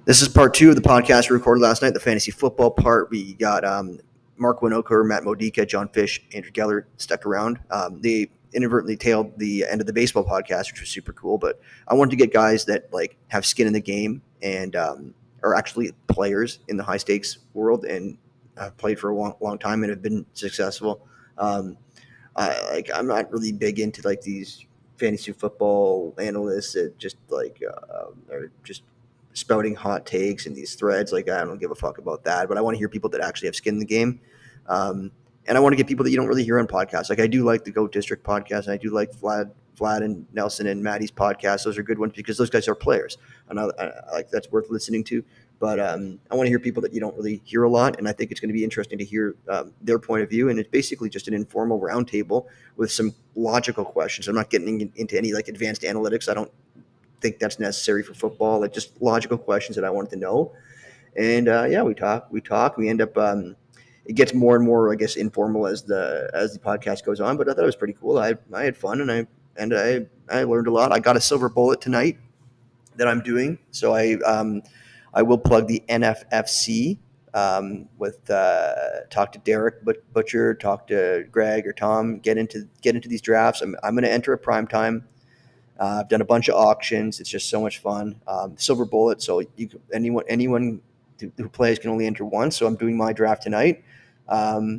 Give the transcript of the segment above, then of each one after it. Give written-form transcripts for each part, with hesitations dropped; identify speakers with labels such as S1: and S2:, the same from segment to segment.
S1: This is part two of the podcast we recorded last night, the fantasy football part. We got Mark Winokur, Matt Modica, John Fish, Andrew Geller stuck around. They inadvertently tailed the end of the baseball podcast, which was super cool. But I wanted to get guys that like have skin in the game and are actually players in the high stakes world and have played for a long time and have been successful. I'm not really big into like these fantasy football analysts that just like are just spouting hot takes and these threads. Like, I don't give a fuck about that. But I want to hear people that actually have skin in the game. And I want to get people that you don't really hear on podcasts. Like, I do like the Goat District podcast. And I do like Vlad and Nelson and Maddie's podcast. Those are good ones because those guys are players. And I like that's worth listening to. But I want to hear people that you don't really hear a lot. And I think it's going to be interesting to hear their point of view. And it's basically just an informal roundtable with some logical questions. I'm not getting into any like advanced analytics. I don't think that's necessary for football. Like just logical questions that I wanted to know. And we talk. We end up. It gets more and more, I guess, informal as the podcast goes on. But I thought it was pretty cool. I had fun and I learned a lot. I got a silver bullet tonight that I'm doing. So I will plug the NFFC with talk to Derek Butcher, talk to Greg or Tom, get into these drafts. I'm going to enter a prime time. I've done a bunch of auctions. It's just so much fun. Silver bullet, so anyone who plays can only enter once. So I'm doing my draft tonight. I'm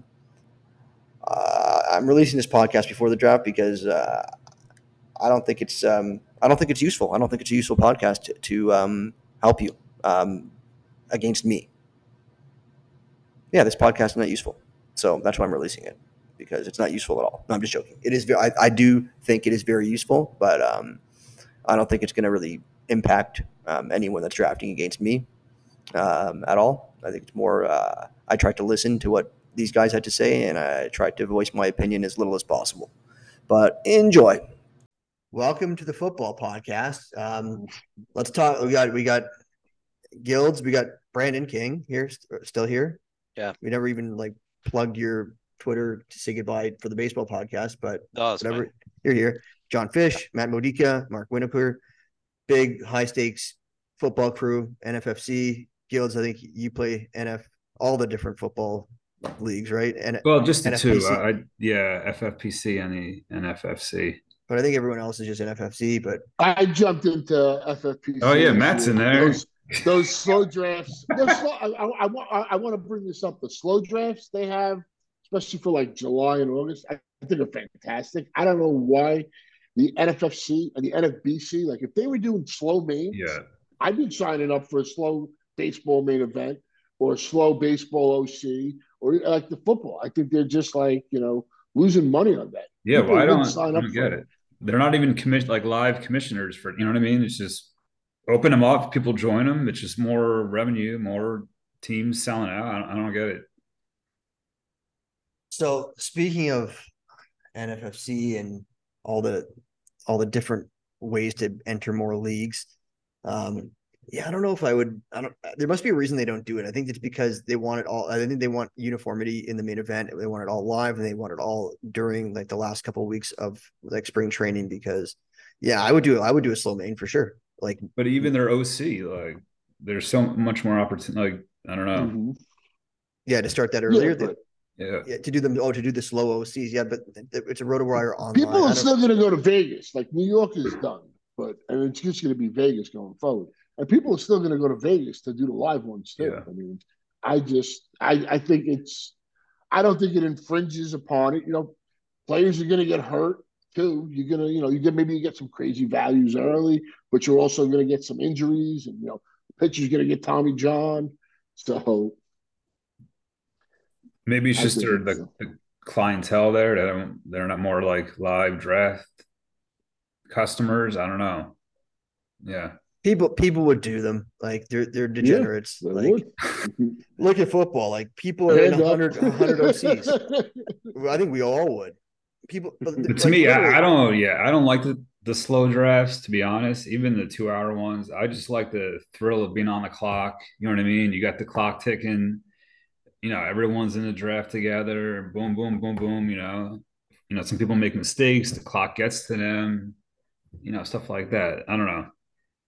S1: releasing this podcast before the draft because I don't think it's useful. I don't think it's a useful podcast to help you against me. Yeah, this podcast is not useful, so that's why I'm releasing it. Because it's not useful at all. No, I'm just joking. It is. I do think it is very useful, but I don't think it's going to really impact anyone that's drafting against me at all. I think it's more. I tried to listen to what these guys had to say, and I tried to voice my opinion as little as possible. But enjoy. Welcome to the football podcast. Let's talk. We got Guilds. We got Brandon King here, still here.
S2: Yeah.
S1: We never even like plugged your Twitter to say goodbye for the baseball podcast, but whatever. Fine. You're here. John Fish, Matt Modica, Mark Winokur, big high stakes football crew, NFFC. Guilds, I think you play all the different football leagues, right?
S3: And well, just the NFPC. FFPC and the NFFC.
S1: But I think everyone else is just NFFC. But
S4: I jumped into FFPC.
S3: Oh yeah, Matt's in there.
S4: Those slow drafts. I want to bring this up. The slow drafts they have, especially for like July and August, I think are fantastic. I don't know why the NFFC and the NFBC, like if they were doing slow mains, I'd be signing up for a slow baseball main event or a slow baseball OC or like the football. I think they're just like, losing money on that.
S3: Yeah, well, I don't get it. They're not even live commissioners for, you know what I mean? It's just open them up, people join them. It's just more revenue, more teams selling out. I don't get it.
S1: So speaking of NFFC and all the different ways to enter more leagues, I don't know if I would. There must be a reason they don't do it. I think it's because they want it all. I think they want uniformity in the main event. They want it all live, and they want it all during like the last couple of weeks of like spring training. Because, I would do a slow main for sure. Like,
S3: but even their OC, like, there's so much more opportunity. Like, I don't know.
S1: Mm-hmm. Yeah, to start that earlier.
S3: To
S1: do the slow OCs. Yeah, but it's a RotoWire online.
S4: People are still going to go to Vegas. Like New York is done, and it's just going to be Vegas going forward. And people are still going to go to Vegas to do the live ones too.
S3: Yeah.
S4: I mean, I think I don't think it infringes upon it. Players are going to get hurt too. You're going to, maybe you get some crazy values early, but you're also going to get some injuries, and the pitcher's going to get Tommy John. So
S3: maybe it's just the clientele there. They're not more like live draft customers. I don't know. Yeah.
S1: People would do them. Like they're degenerates.
S4: Yeah,
S1: like look at football. Like people are in 100 OCs. I think we all would.
S3: But to me, I don't like the slow drafts, to be honest. Even the 2-hour ones. I just like the thrill of being on the clock. You know what I mean? You got the clock ticking. Everyone's in the draft together. Boom, boom, boom, boom. Some people make mistakes. The clock gets to them. Stuff like that. I don't know.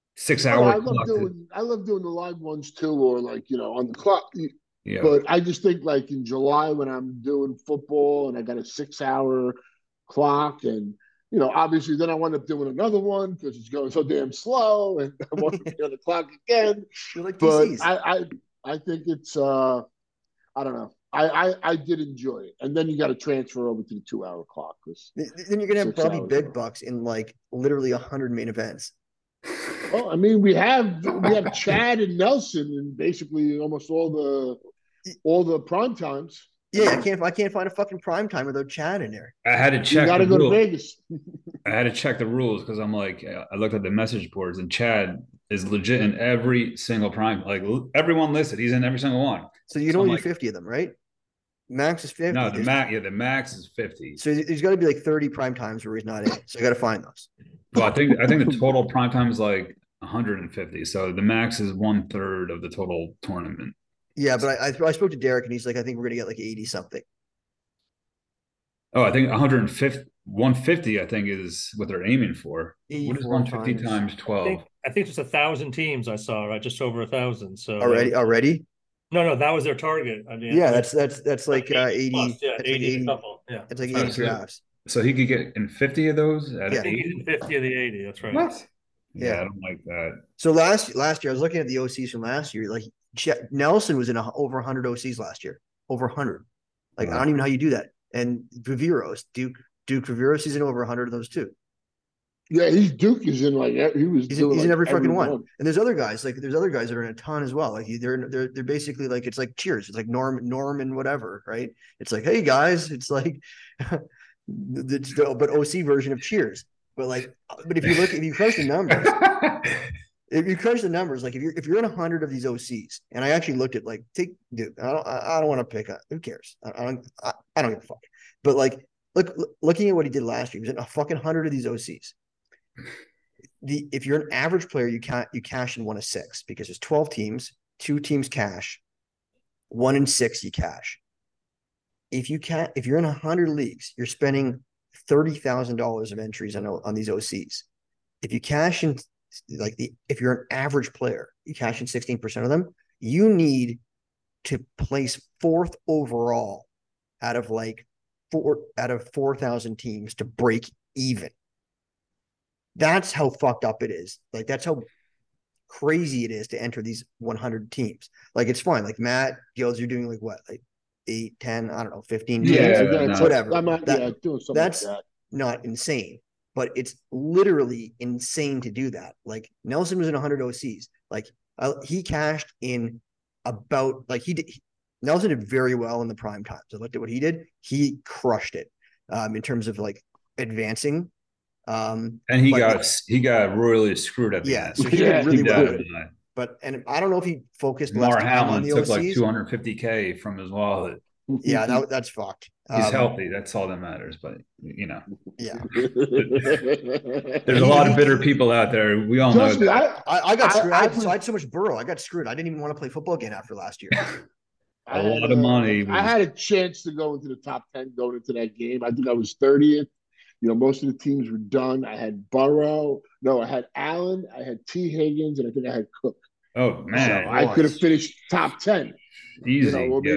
S3: 6
S4: Oh,
S3: hour clock.
S4: I love doing the live ones too, or like on the clock.
S3: Yeah.
S4: But I just think like in July when I'm doing football and I got a 6 hour clock, and obviously then I wind up doing another one because it's going so damn slow, and I want to be on the clock again.
S1: You're like
S4: But
S1: PCs.
S4: I think it's I don't know. I did enjoy it, and then you got to transfer over to the 2 hour clock because
S1: Then you're gonna have probably big
S4: hours.
S1: bucks in like literally 100 main events.
S4: Well, I mean, we have Chad and Nelson in basically almost all the prime times.
S1: Yeah, I can't find a fucking prime time without Chad in there.
S3: I had to
S4: You
S3: check
S4: got
S3: the
S4: to go to
S3: rule.
S4: Vegas.
S3: I had to check the rules because I'm like, I looked at the message boards and Chad is legit in every single prime. Like everyone listed, he's in every single one.
S1: So you
S3: So
S1: can
S3: I'm
S1: only
S3: like,
S1: do 50 of them, right? Max is 50.
S3: no, the max is 50.
S1: So there's got to be like 30 prime times where he's not in. So I got to find those.
S3: Well, I think the total prime time is like 150. So the max is 1/3 of the total tournament.
S1: Yeah, but I spoke to Derek and he's like, I think we're gonna get like 80 something.
S3: Oh, I think 150, I think is what they're aiming for. What is
S1: 84
S3: 150
S1: times
S3: times 12?
S2: I think just 1,000 teams I saw, right? Just over 1,000. So
S1: already.
S2: no, that was their target. I mean,
S1: Yeah, that's like 80.
S2: plus, yeah,
S1: That's
S2: 80
S1: like 80.
S2: a couple. Yeah,
S1: It's like
S3: Oh,
S1: 80 drafts.
S3: So he could get in 50 of those at
S1: Yeah.
S2: I think
S3: 80?
S2: he's in 50 of the 80. That's right.
S3: What? Yeah,
S1: Yeah.
S3: I don't like that.
S1: So last year I was looking at the OCs from last year. Like Nelson was in over 100 OCs last year. Over 100. Like I don't even know how you do that. And Viveros, Duke Viveros, he's in over 100 of those too.
S4: Yeah, Duke is in like
S1: He's in every fucking one. And there's other guys that are in a ton as well. Like they're basically like it's like Cheers. It's like Norm and whatever, right? It's like, hey guys, it's like but OC version of Cheers. But if you crunch the numbers, like if you're in 100 of these OCs, and I actually looked at like dude, I don't want to pick up. Who cares? I don't give a fuck. But like looking at what he did last year, he was in a fucking 100 of these OCs. If you're an average player, you cash in 1 of 6 because there's 12 teams, 2 teams cash, 1 in 6 you cash. If you're in 100 leagues, you're spending $30,000 of entries on these OCs. If you cash in if you're an average player, you cash in 16% of them, you need to place 4th overall out of 4,000 teams to break even. That's how fucked up it is. Like that's how crazy it is to enter these 100 teams. Like it's fine. Like Matt Gills, you're doing like what, like 8, 10, I don't know, 15 teams, whatever.
S4: Doing something
S1: that's
S4: like that.
S1: Not insane, but it's literally insane to do that. Like Nelson was in 100 OCs. Like he cashed in about like Nelson did very well in the prime times. I looked at what he did. He crushed it in terms of like advancing.
S3: And he got royally screwed at the end.
S1: So he did really well.
S3: But
S1: I don't know if he focused
S3: Mar
S1: less time on the
S3: took
S1: OCs.
S3: like $250K from his wallet.
S1: Yeah, that's fucked.
S3: He's healthy. That's all that matters. But
S1: yeah,
S3: there's a lot of bitter people out there. We all know.
S1: I got screwed. I had so much Burrow. I got screwed. I didn't even want to play football again after last year.
S3: A lot of money.
S4: I had a chance to go into the top 10 going into that game. I think I was 30th. Most of the teams were done. I had Burrow. No, I had Allen. I had T. Higgins, and I think I had Cook.
S3: Oh man,
S4: so I could have finished top 10.
S3: Easy.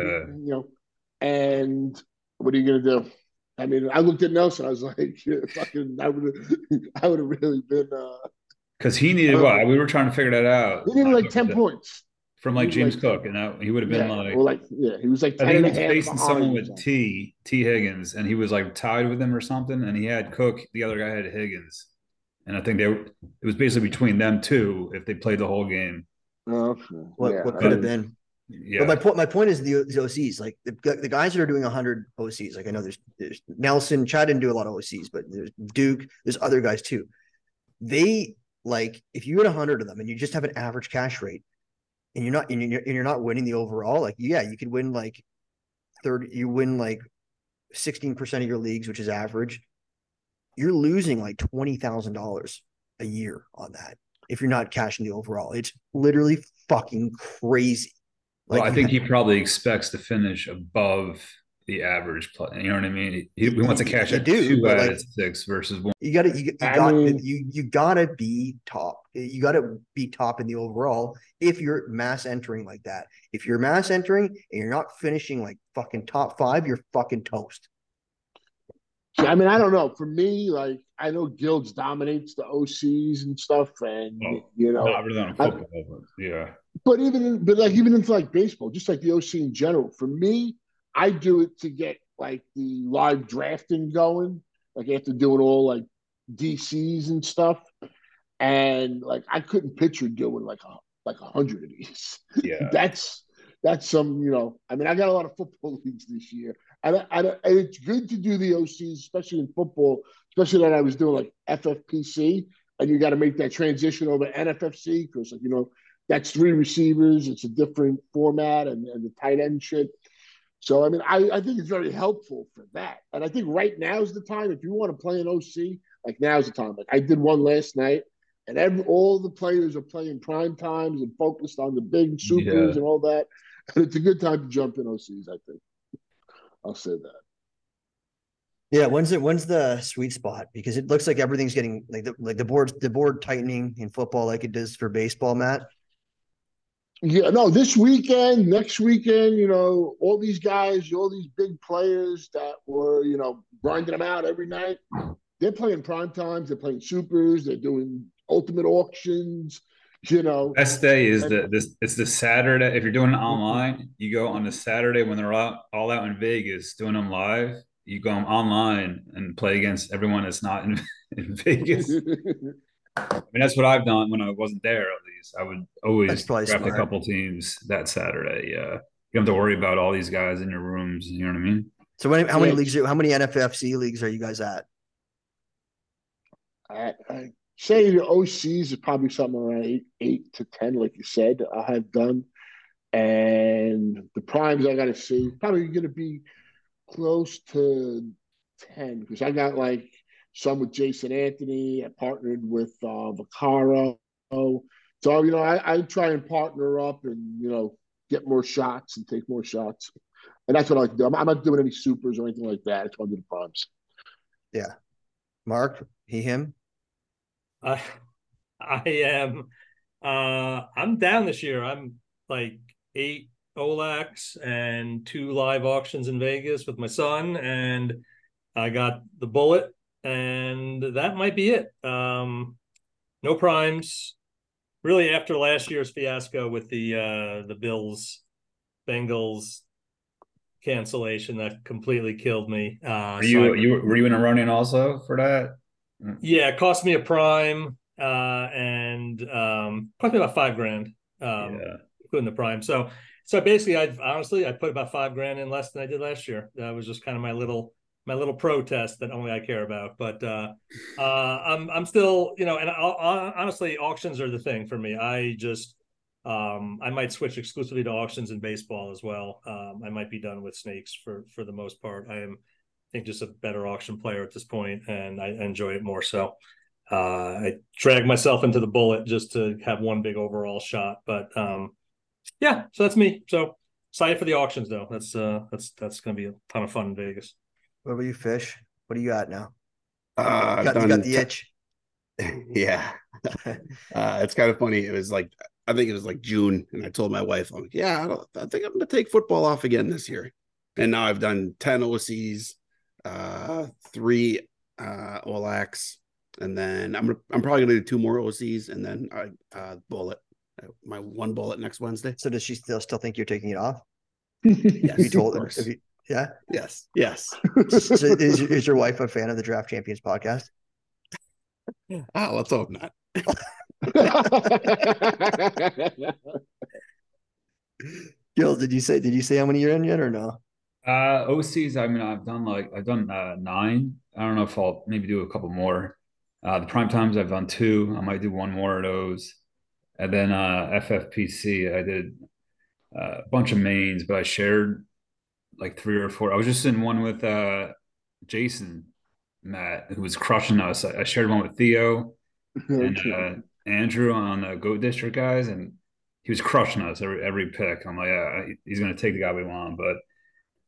S4: And what are you gonna do? I mean, I looked at Nelson. I was like, fucking, I would have really been.
S3: Because he needed what? We were trying to figure that out.
S4: He needed like 10 points
S3: from like James Cook, and he would have been
S4: he was like 10
S3: I think
S4: and
S3: he was facing someone with T Higgins, and he was like tied with him or something, and he had Cook. The other guy had Higgins, and I think it was basically between them two if they played the whole game.
S1: What could have been? Yeah. But my point is the OCs, like the guys that are doing 100 OCs. Like I know there's Nelson, Chad didn't do a lot of OCs, but there's Duke, there's other guys too. They like if you hit 100 of them and you just have an average cash rate, and you're not winning the overall, like you could win like 30, you win like 16% of your leagues, which is average. You're losing like $20,000 a year on that if you're not cashing the overall. It's literally fucking crazy.
S3: Well, I think he probably expects to finish above the average play. You know what I mean? He wants to cash
S1: You
S3: at
S1: do,
S3: 2
S1: but
S3: out
S1: like
S3: of 6 versus 1.
S4: I mean,
S1: you gotta be top. You gotta be top in the overall if you're mass entering like that. If you're mass entering and you're not finishing like fucking top 5, you're fucking toast.
S4: I mean, I don't know. For me, like I know Guilds dominates the OCs and stuff, and
S3: Well,
S4: you know,
S3: not really on
S4: I,
S3: football, but yeah.
S4: but even into like baseball, just like the OC in general. For me, I do it to get like the live drafting going, like after doing all like DCs and stuff, and like I couldn't picture doing like 100 of these.
S3: Yeah.
S4: That's some, you know. I mean, I got a lot of football leagues this year, and it's good to do the OCs, especially in football, especially that I was doing like FFPC, and you got to make that transition over NFFC because, like, you know, that's 3 receivers. It's a different format, and the tight end shit. So, I mean, I think it's very helpful for that. And I think right now is the time. If you want to play an OC, like now's the time. Like I did one last night, and all the players are playing prime times and focused on the big supers
S3: Yeah.
S4: and all that. And it's a good time to jump in OCs, I think. I'll say that.
S1: Yeah, when's the sweet spot? Because it looks like everything's getting like the board tightening in football like it does for baseball, Matt.
S4: Yeah, no, this weekend, next weekend, you know, all these guys, all these big players that were, you know, grinding them out every night, they're playing prime times, they're playing supers, they're doing ultimate auctions, you know.
S3: Best day is
S4: And
S3: it's the Saturday. If you're doing it online, you go on the Saturday when they're all out in Vegas doing them live. You go online and play against everyone that's not in Vegas. I mean, that's what I've done when I wasn't there, at least. I would
S1: That's
S3: always
S1: probably
S3: draft a
S1: smart.
S3: couple teams that Saturday. Yeah. You don't have to worry about all these guys in your rooms. You know what I mean?
S1: So how many
S4: yeah,
S1: leagues? How many NFFC leagues are you guys at?
S4: I say the OCs is probably something around 8 to 10, like you said, I have done. And the primes I got to see, probably going to be close to 10 because I got like some with Jason Anthony. I partnered with Vaccaro. So, you know, I try and partner up and, you know, get more shots and take more shots. And that's what I like to do. I'm not doing any supers or anything like that. It's one of the primes.
S1: Yeah, Mark, him.
S2: I I am I'm down this year. I'm like 8 OLACs and 2 live auctions in Vegas with my son, and I got the bullet, and that might be it. No primes. Really, after last year's fiasco with the Bills Bengals cancellation, that completely killed me.
S3: Were
S2: So I
S3: you in a running also for that?
S2: Yeah, it cost me a prime, and cost me about 5 grand,
S3: Yeah.
S2: including the prime. So basically, I put about 5 grand in less than I did last year. That was just kind of my little protest that only I care about. But I'm still, you know, and honestly, auctions are the thing for me. I might switch exclusively to auctions in baseball as well. I might be done with snakes for the most part. I think just a better auction player at this point, and I enjoy it more. So I drag myself into the bullet just to have one big overall shot. But yeah, so that's me. So excited for the auctions though. That's going to be a ton of fun in Vegas.
S1: What about you, Fish? What do you got now?
S5: I've
S1: You got
S5: done,
S1: the itch.
S5: yeah. It's kind of funny. It was like, I think it was like June, and I told my wife, I'm like, yeah, I think I'm going to take football off again this year. And now I've done 10 OCs, 3 OLACs, and then I'm probably going to do 2 more OCs, and then bullet, my 1 bullet next Wednesday.
S1: So does she still think you're taking it off?
S5: Yes,
S1: Have you told
S5: of
S1: her?
S5: course.
S1: Yeah.
S5: Yes. Yes.
S1: So is your wife a fan of the Draft Champions podcast?
S5: Let's hope not.
S1: Gil, did you say how many you're in yet or no?
S3: OCs, I mean, I've done 9. I don't know if I'll maybe do a couple more. The prime times I've done 2. I might do 1 more of those. And then FFPC, I did a bunch of mains, but I shared like 3 or 4. I was just in one with Jason Matt, who was crushing us. I shared one with Theo and Andrew on the Goat District guys, and he was crushing us every pick. I'm like, yeah, he's going to take the guy we want. But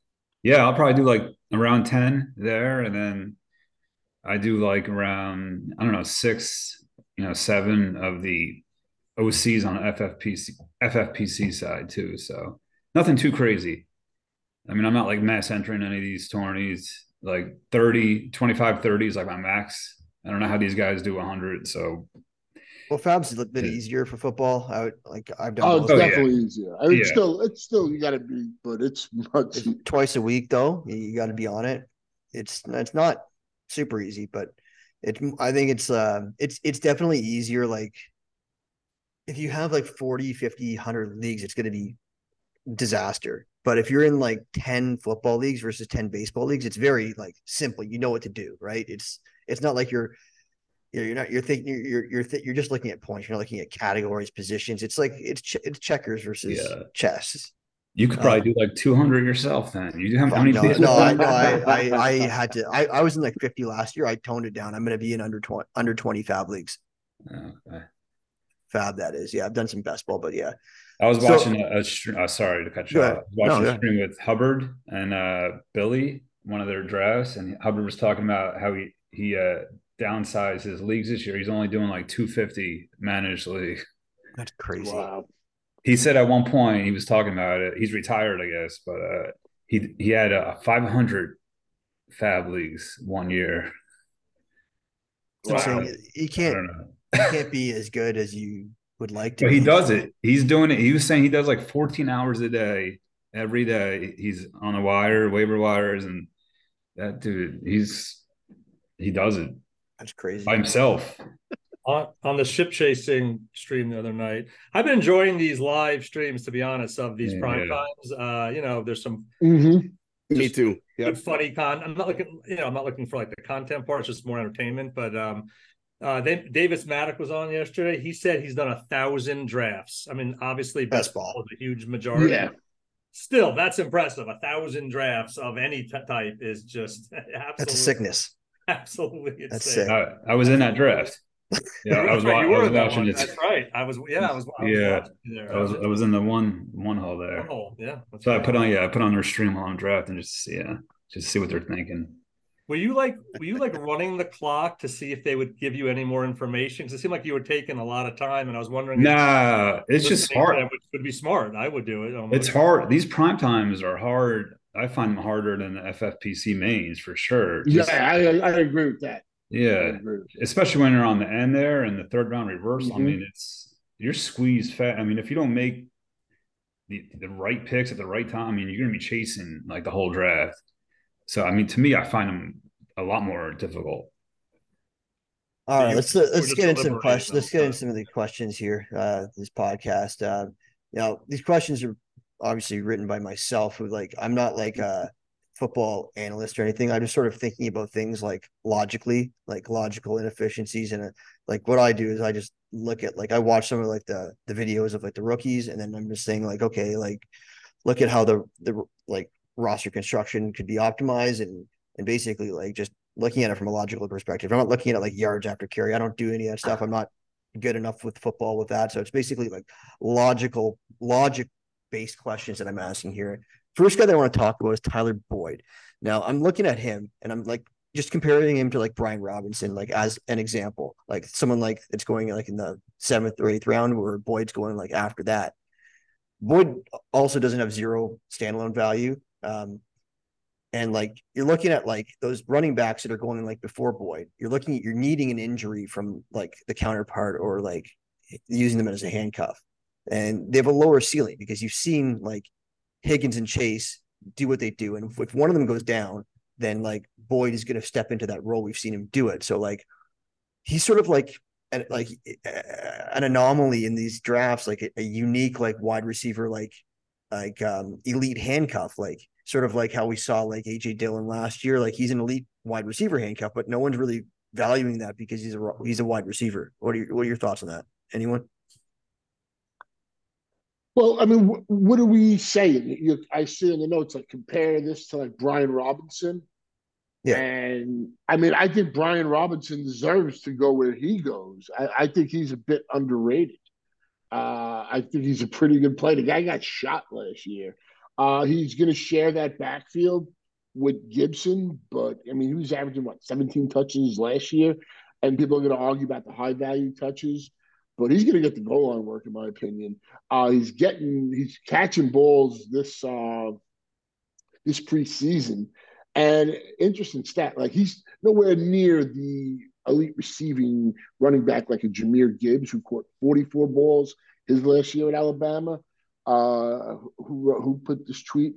S3: Yeah, I'll probably do like around 10 there, and then I do like around, I don't know, 6, 7 of the OCs on FFPC side too. So nothing too crazy. I mean, I'm not like mass entering any of these tourneys. Like 30, 25, 30 is like my max. I don't know how these guys do 100. So
S1: Well, Fab's a bit easier for football. I've done
S4: Oh, it's
S1: both.
S3: oh yeah,
S4: definitely easier.
S3: yeah.
S4: It's still you got to be, but it's much.
S1: It's twice a week though. You got to be on it. It's not super easy, but I think it's definitely easier. Like if you have like 40, 50, 100 leagues, it's going to be disaster. But if you're in like 10 football leagues versus 10 baseball leagues, it's very like simple. You know what to do, right? It's not like you're not you're thinking you're just looking at points. You're not looking at categories, positions. It's like it's checkers versus
S3: Yeah.
S1: chess.
S3: You could probably do like 200 yourself then. You do how many
S1: No,
S3: baseball
S1: I had to. I was in like 50 last year. I toned it down. I'm going to be in under 20 Fab leagues.
S3: Okay.
S1: Fab, that is. Yeah, I've done some best ball, but yeah.
S3: I was
S1: So
S3: watching sorry to cut you
S1: go
S3: off.
S1: ahead.
S3: I was
S1: No,
S3: watching a
S1: yeah.
S3: stream with Hubbard and Billy, one of their drafts, and Hubbard was talking about how he downsized his leagues this year. He's only doing like 250 managed league.
S1: That's crazy.
S4: Wow.
S3: He said at one point he was talking about it. He's retired, I guess, but he had 500 Fab leagues one year.
S1: It's
S3: Wow.
S1: insane. You
S3: I don't know.
S1: can't be as good as you would like to
S3: But he
S1: be.
S3: does it. He's doing it. He was saying he does like 14 hours a day, every day. He's on the waiver wires, and that dude, he does it
S1: That's crazy.
S3: by himself.
S2: On the ship chasing stream the other night. I've been enjoying these live streams, to be honest, of these prime times. There's some
S5: Me too.
S2: good funny I'm not looking for like the content part. It's just more entertainment. But Davis Maddock was on yesterday. He said he's done 1,000 drafts. I mean, obviously best ball is a huge majority.
S4: Yeah.
S2: Still, that's impressive. 1,000 drafts of any type is just absolutely,
S1: that's a sickness.
S2: Absolutely insane.
S1: That's sick.
S3: I was in that draft. Yeah, I was watching it.
S2: That's right. I was there.
S3: I was in the one hole there.
S2: One hole, yeah.
S3: So right. I put on their stream while I'm drafting just to see what they're thinking.
S2: Were you like running the clock to see if they would give you any more information? Because it seemed like you were taking a lot of time, and I was wondering.
S3: Nah, it's just hard.
S2: Which would be smart. I would do it.
S3: It's hard. These prime times are hard. I find them harder than the FFPC mains for sure.
S4: I agree with that.
S3: Yeah, especially when you're on the end there and the third round reversal. Mm-hmm. I mean, you're squeezed fast. I mean, if you don't make the right picks at the right time, I mean, you're going to be chasing like the whole draft. So, I mean, to me, I find them a lot more difficult.
S1: All right, let's get into some questions. Let's get into some of the questions here. This podcast. These questions are obviously written by myself. Who I'm not like a football analyst or anything. I'm just sort of thinking about things like logically, like logical inefficiencies, and like what I do is I just look at I watch some of like the videos of like the rookies, and then I'm just saying like, okay, like look at how the like roster construction could be optimized, and basically like just looking at it from a logical perspective. I'm not looking at it like yards after carry. I don't do any of that stuff. I'm not good enough with football with that. So it's basically like logic based questions that I'm asking here. First guy that I want to talk about is Tyler Boyd. Now I'm looking at him and I'm like just comparing him to like Brian Robinson, like as an example, like someone like it's going like in the 7th or 8th round where Boyd's going like after that. Boyd also doesn't have zero standalone value. And like you're looking at like those running backs that are going like before Boyd, you're needing an injury from like the counterpart or like using them as a handcuff. And they have a lower ceiling because you've seen like Higgins and Chase do what they do. And if one of them goes down, then like Boyd is going to step into that role. We've seen him do it. So like he's sort of like an anomaly in these drafts, like a unique like wide receiver, like elite handcuff, like sort of like how we saw like AJ Dillon last year. Like he's an elite wide receiver handcuff, but no one's really valuing that because he's a wide receiver. What are your thoughts on that? Anyone?
S4: Well, I mean, what are we saying? I see in the notes like compare this to like Brian Robinson. Yeah. And I mean, I think Brian Robinson deserves to go where he goes. I think he's a bit underrated. I think he's a pretty good player. The guy got shot last year. He's going to share that backfield with Gibson, but I mean, he was averaging 17 touches last year, and people are going to argue about the high value touches, but he's going to get the goal line work, in my opinion. He's catching balls this preseason, and interesting stat, like he's nowhere near the elite receiving running back like a Jahmyr Gibbs, who caught 44 balls his last year at Alabama. Who put this tweet?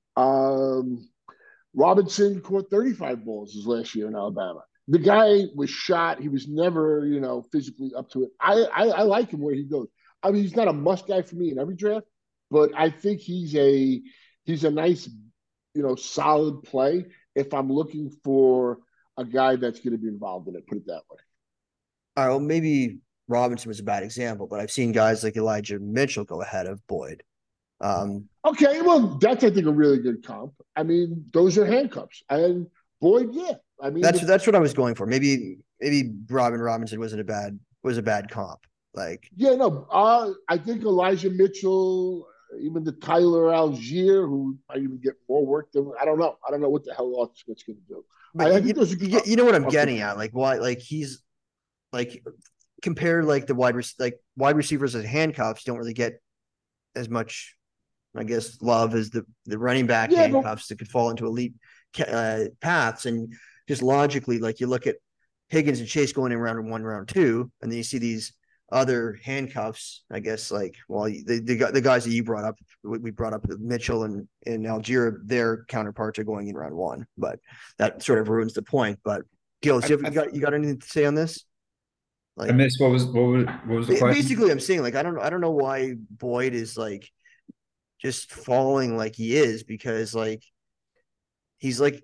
S4: Robinson caught 35 balls his last year in Alabama. The guy was shot. He was never, physically up to it. I like him where he goes. I mean, he's not a must guy for me in every draft, but I think he's a nice, solid play if I'm looking for a guy that's going to be involved in it. Put it that way.
S1: All right, well, maybe Robinson was a bad example, but I've seen guys like Elijah Mitchell go ahead of Boyd.
S4: Okay, well, that's I think a really good comp. I mean, those are handcuffs, and Boyd, yeah. I mean,
S1: that's what I was going for. Maybe Robinson was a bad comp. Like,
S4: yeah, no, I think Elijah Mitchell, even the Tyler Algier, who might even get more work than I don't know what the hell Arthur Smith's going to do.
S1: But you know what I'm getting at? Like, why? Like, he's like compare like the wide receivers as handcuffs don't really get as much, I guess, love as the running back handcuffs that could fall into elite paths. And just logically, like you look at Higgins and Chase going in round 1, round 2, and then you see these other handcuffs, I guess, like, well, the guys that you brought up, we brought up Mitchell and Algier, their counterparts are going in round 1, but that sort of ruins the point. But Gilles, you got anything to say on this?
S3: Like, I missed what was the question?
S1: Basically, I'm saying, like, I don't know why Boyd is like just falling like he is, because like he's like,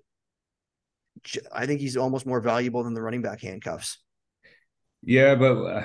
S1: I think he's almost more valuable than the running back handcuffs.
S3: Yeah, but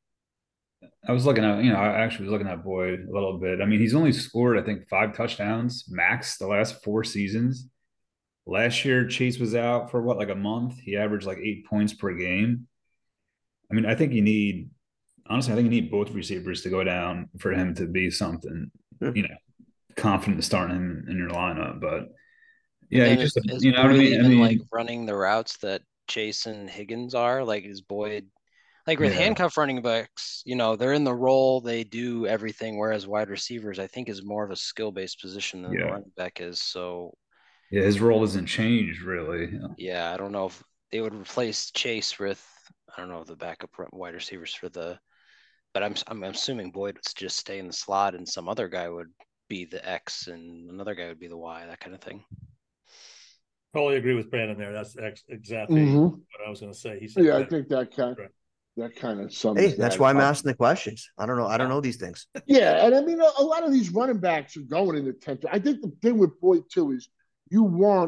S3: I was looking at, I actually was looking at Boyd a little bit. I mean, he's only scored, I think, 5 touchdowns max the last 4 seasons. Last year, Chase was out for like a month. He averaged like 8 points per game. I mean, I think you need both receivers to go down for him to be something, confident starting him in your lineup. But yeah, he just,
S6: is Boyd what I mean? Even like running the routes that Chase and Higgins are, like, is Boyd like with handcuff running backs, they're in the role, they do everything, whereas wide receivers, I think, is more of a skill-based position than the running back is. So
S3: yeah, his role doesn't change really.
S6: Yeah, I don't know if they would replace Chase with, I don't know, the backup wide receivers but I'm assuming Boyd would just stay in the slot, and some other guy would be the X and another guy would be the Y, that kind of thing.
S2: Totally agree with Brandon there. That's exactly what I was going to say. He said,
S4: I think that kind of sums.
S1: Hey, that's why I'm asking the questions. I don't know these things.
S4: Yeah, and I mean, a lot of these running backs are going in the 10th. I think the thing with Boyd too is you want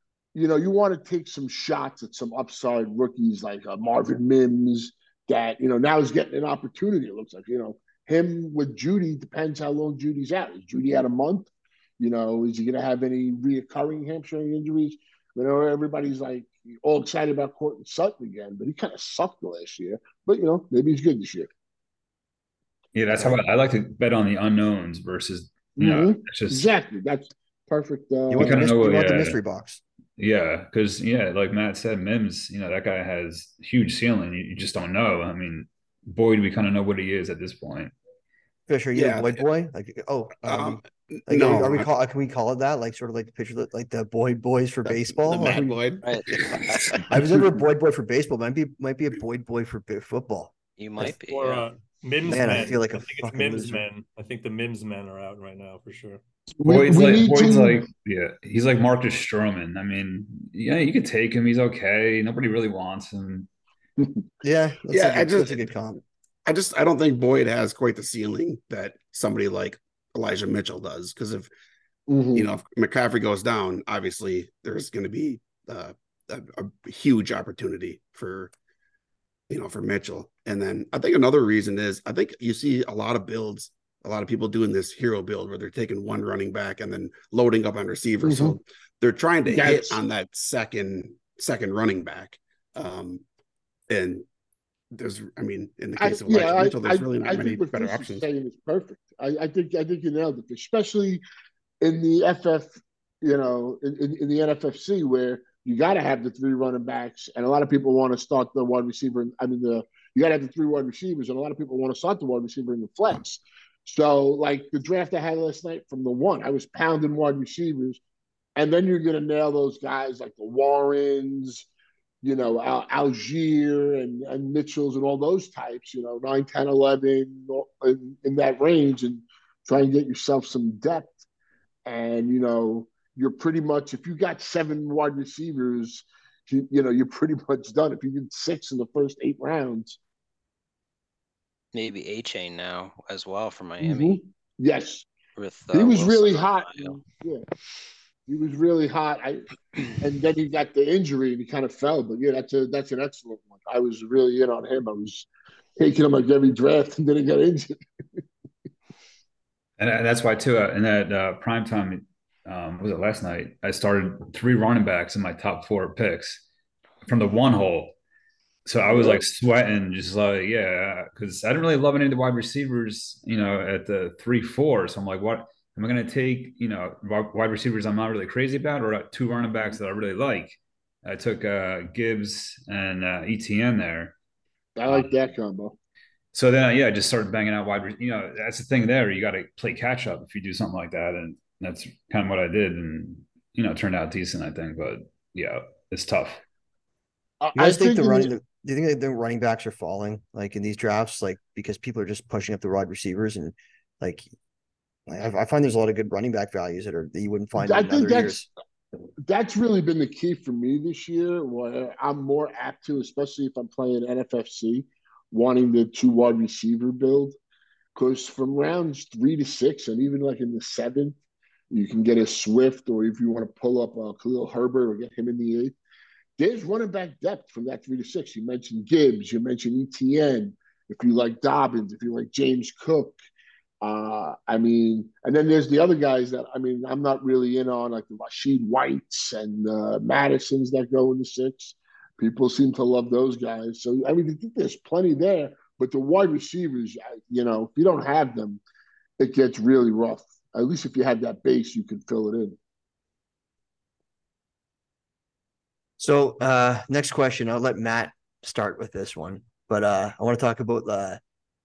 S4: to take some shots at some upside rookies like Marvin Mims that now is getting an opportunity. It looks like him with Judy, depends how long Judy's out. Is Judy out a month? Is he going to have any reoccurring hamstring injuries? Everybody's like all excited about Courtland Sutton again, but he kind of sucked last year. But maybe he's good this year.
S3: Yeah, that's how I like to bet on the unknowns versus
S4: exactly. That's perfect.
S1: You want the mystery box.
S3: Yeah, because like Matt said, Mims, that guy has huge ceiling. You just don't know. I mean, Boyd, we kind of know what he is at this point.
S1: Fisher, a Boyd boy? Like, no, can we call it that? Like, sort of like the picture, like the Boyd boys for baseball.
S5: The Matt Boyd.
S1: I was never a Boyd boy for baseball. Might be a Boyd boy for football.
S6: You might be.
S2: Or Mims
S1: man,
S2: men.
S1: I feel like
S2: I think it's Mims men. I think the Mims men are out right now for sure.
S3: Boyd's he's like Marcus Stroman. I mean, you could take him. He's okay. Nobody really wants him.
S1: That's a good comp.
S5: I don't think Boyd has quite the ceiling that somebody like Elijah Mitchell does, because if McCaffrey goes down, obviously there's going to be a huge opportunity for Mitchell. And then I think another reason is I think you see a lot of people doing this hero build where they're taking one running back and then loading up on receiver. So they're trying to hit on that second running back. And there's, in the case of Mitchell, there's really not many better options.
S4: Saying it's perfect. I think you nailed it, especially in the FF, in the NFFC where you got to have the three running backs, and a lot of people want to start the wide receiver. You got to have the three wide receivers, and a lot of people want to start the wide receiver in the flex. So, like the draft I had last night from the one, I was pounding wide receivers, and then you're going to nail those guys like the Warrens, Algier and Mitchells and all those types, 9, 10, 11 in that range, and try and get yourself some depth. And, you're pretty much, if you got 7 wide receivers, you're pretty much done. If you did 6 in the first 8 rounds.
S6: Maybe A-Chain now as well for Miami.
S4: Mm-hmm. Yes.
S6: With,
S4: he was
S6: Wilson
S4: really hot. Yeah. He was really hot. And then he got the injury and he kind of fell. But yeah, that's an excellent one. I was really in on him. I was taking him like every draft, and then he got injured.
S3: And that's why too. In that prime time, was it last night? I started 3 running backs in my top 4 picks from the one hole. So I was like sweating, just like, yeah, because I didn't really love any of the wide receivers, at the 3-4. So I'm like, what am I going to take? Wide receivers I'm not really crazy about, or 2 running backs that I really like. I took Gibbs and ETN there.
S4: I like that combo.
S3: So then, I just started banging out wide. That's the thing there. You got to play catch up if you do something like that, and that's kind of what I did, and it turned out decent, I think. But yeah, it's tough.
S1: You guys think do you think that the running backs are falling like in these drafts, like because people are just pushing up the wide receivers, and like I find there's a lot of good running back values that you wouldn't find in other years.
S4: That's really been the key for me this year. What I'm more apt to, especially if I'm playing NFFC, wanting the 2 wide receiver build, because from rounds 3 to 6, and even like in the 7th, you can get a Swift, or if you want to pull up Khalil Herbert or get him in the 8th. There's running back depth from that 3 to 6. You mentioned Gibbs, you mentioned ETN. If you like Dobbins, if you like James Cook, and then there's the other guys that I'm not really in on, like the Rashid Whites and Madisons that go in the 6. People seem to love those guys. So I think there's plenty there, but the wide receivers, if you don't have them, it gets really rough. At least if you have that base, you can fill it in.
S1: So next question, I'll let Matt start with this one, but I want to talk about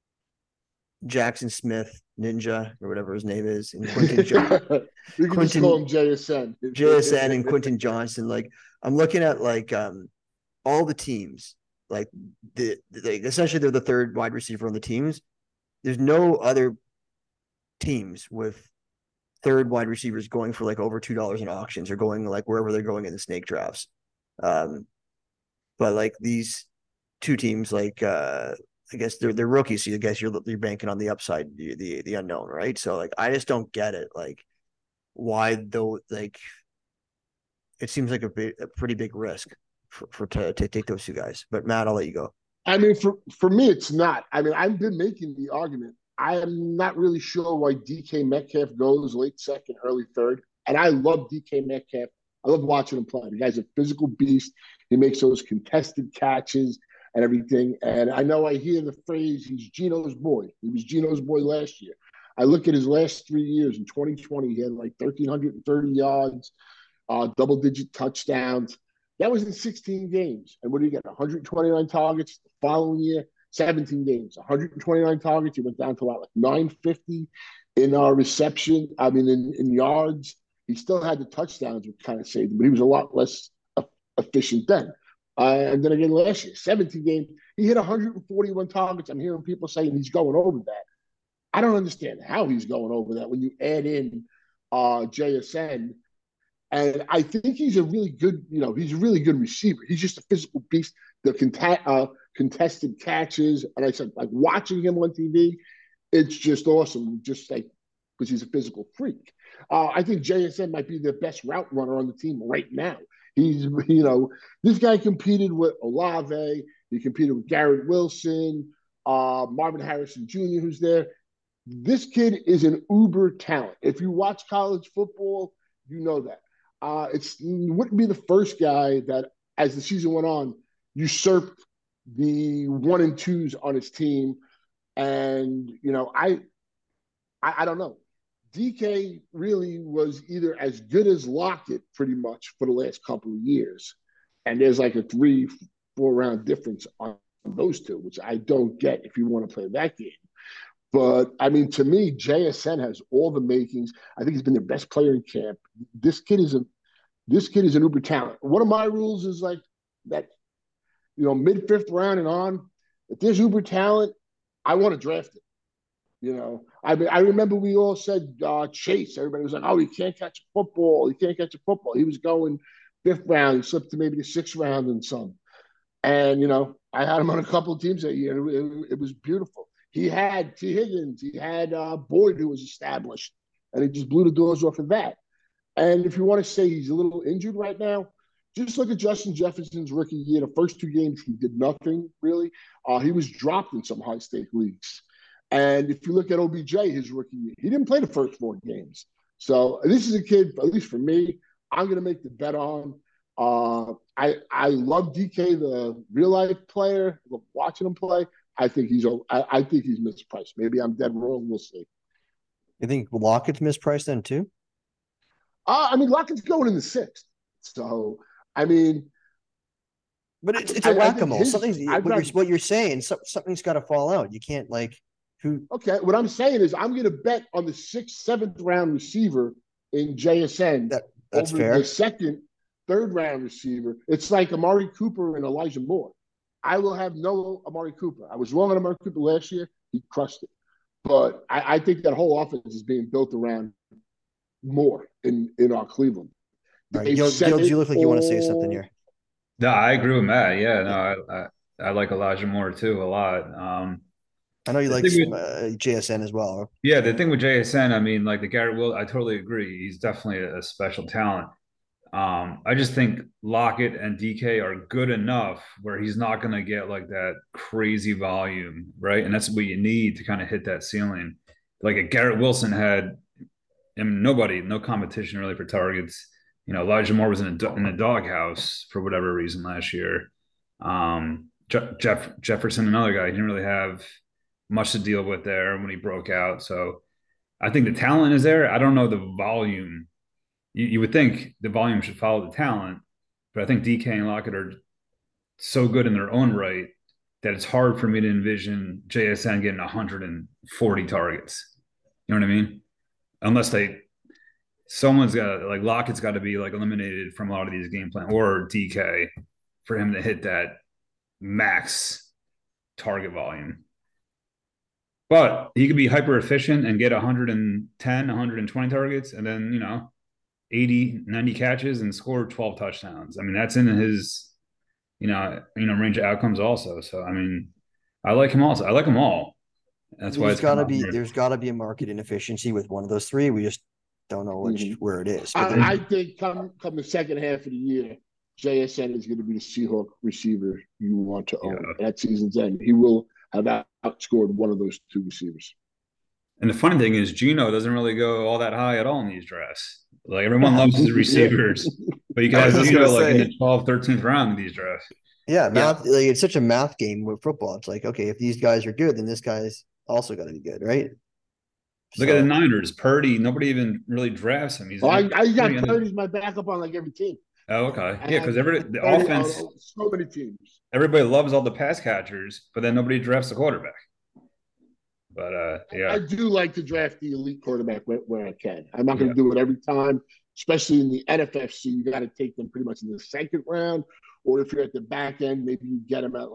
S1: Jackson Smith Ninja or whatever his name is, and Quentin
S4: you can just call him JSN.
S1: JSN and Quentin Johnson. Like I'm looking at all the teams, like essentially they're the 3rd wide receiver on the teams. There's no other teams with 3rd wide receivers going for like over $2 in auctions, or going like wherever they're going in the snake drafts. But like these 2 teams, like I guess they're rookies, so I guess you're banking on the upside, the unknown, right? So like I just don't get it, like why though. Like it seems like a pretty big risk to take those 2 guys. But Matt, I'll let you go.
S4: For me, it's not. I've been making the argument. I am not really sure why DK Metcalf goes late 2nd, early 3rd, and I love DK Metcalf. I love watching him play. The guy's a physical beast. He makes those contested catches and everything. And I know I hear the phrase, he's Geno's boy. He was Geno's boy last year. I look at his last 3 years. In 2020, he had like 1,330 yards, double-digit touchdowns. That was in 16 games. And what did he get? 129 targets. The following year, 17 games, 129 targets. He went down to like 950 in reception. In yards. He still had the touchdowns, which kind of saved him, but he was a lot less efficient then. And then again last year, 17 games, he hit 141 targets. I'm hearing people saying he's going over that. I don't understand how he's going over that when you add in JSN. And I think he's a really good, he's a really good receiver. He's just a physical beast. The contested catches, and I said, like watching him on TV, it's just awesome. Just like because he's a physical freak. I think JSN might be the best route runner on the team right now. He's, this guy competed with Olave. He competed with Garrett Wilson, Marvin Harrison Jr., who's there. This kid is an uber talent. If you watch college football, you know that. He wouldn't be the first guy that, as the season went on, usurped the 1 and 2s on his team. And, I don't know. DK really was either as good as Lockett pretty much for the last couple of years. And there's like a 3-4 round difference on those two, which I don't get if you want to play that game. But I mean, to me, JSN has all the makings. I think he's been the best player in camp. This kid is an uber talent. One of my rules is like that, mid 5th round and on. If there's uber talent, I want to draft it. I remember we all said Chase. Everybody was like, "Oh, he can't catch a football. He can't catch a football." He was going 5th round. He slipped to maybe the 6th round and some. And I had him on a couple of teams that year. It was beautiful. He had T. Higgins. He had Boyd, who was established, and he just blew the doors off of that. And if you want to say he's a little injured right now, just look at Justin Jefferson's rookie year. The first 2 games, he did nothing, really. He was dropped in some high-stake leagues. And if you look at OBJ, his rookie year, he didn't play the first 4 games. So this is a kid, at least for me, I'm going to make the bet on. I love DK, the real-life player. I love watching him play. I think he's mispriced. Maybe I'm dead wrong. We'll see.
S1: You think Lockett's mispriced then too?
S4: Lockett's going in the 6th. So, but
S1: it's a whack-a-mole. What you're saying, something's got to fall out. You can't who.
S4: Okay, what I'm saying is I'm going to bet on the 6th, 7th round receiver in JSN.
S1: That's
S4: over
S1: fair.
S4: The 2nd, 3rd round receiver. It's like Amari Cooper and Elijah Moore. I will have no Amari Cooper. I was wrong on Amari Cooper last year. He crushed it. But I think that whole offense is being built around Moore in our Cleveland.
S1: Right. You look like you want to say something here.
S3: No, I agree with Matt. Yeah, no, I like Elijah Moore too a lot.
S1: I know you like JSN as well.
S3: Yeah, the thing with JSN, like the Garrett Wilson, I totally agree. He's definitely a special talent. I just think Lockett and DK are good enough where he's not going to get like that crazy volume, right? And that's what you need to kind of hit that ceiling. Like a Garrett Wilson had, no competition really for targets. Elijah Moore was in a doghouse for whatever reason last year. Jefferson, another guy, he didn't really have much to deal with there when he broke out. So I think the talent is there. I don't know the volume. You would think the volume should follow the talent, but I think DK and Lockett are so good in their own right that it's hard for me to envision JSN getting 140 targets. You know what I mean? Unless someone's got Lockett's got to be eliminated from a lot of these game plans, or DK for him to hit that max target volume. But he could be hyper efficient and get 110, 120 targets, and then 80, 90 catches and score 12 touchdowns. That's in his, range of outcomes also. So, I like him also. I like them all. That's why
S1: there's got to be a market inefficiency with one of those 3. We just don't know where it is.
S4: I think come the second half of the year, JSN is going to be the Seahawk receiver you want to own. At season's end, he will have outscored one of those 2 receivers.
S3: And the funny thing is, Geno doesn't really go all that high at all in these drafts. Everyone loves his receivers, but you can have Geno in the 12th, 13th round in these drafts.
S1: Yeah, math. It's such a math game with football. It's like, okay, if these guys are good, then this guy's also got to be good, right?
S3: Look at the Niners. Purdy, nobody even really drafts him.
S4: I got Purdy's my backup on every team.
S3: Oh, okay. Yeah, because the offense,
S4: so many teams.
S3: Everybody loves all the pass catchers, but then nobody drafts the quarterback. But
S4: I do like to draft the elite quarterback where I can. I'm not going to do it every time, especially in the NFFC. You got to take them pretty much in the 2nd round, or if you're at the back end, maybe you get them at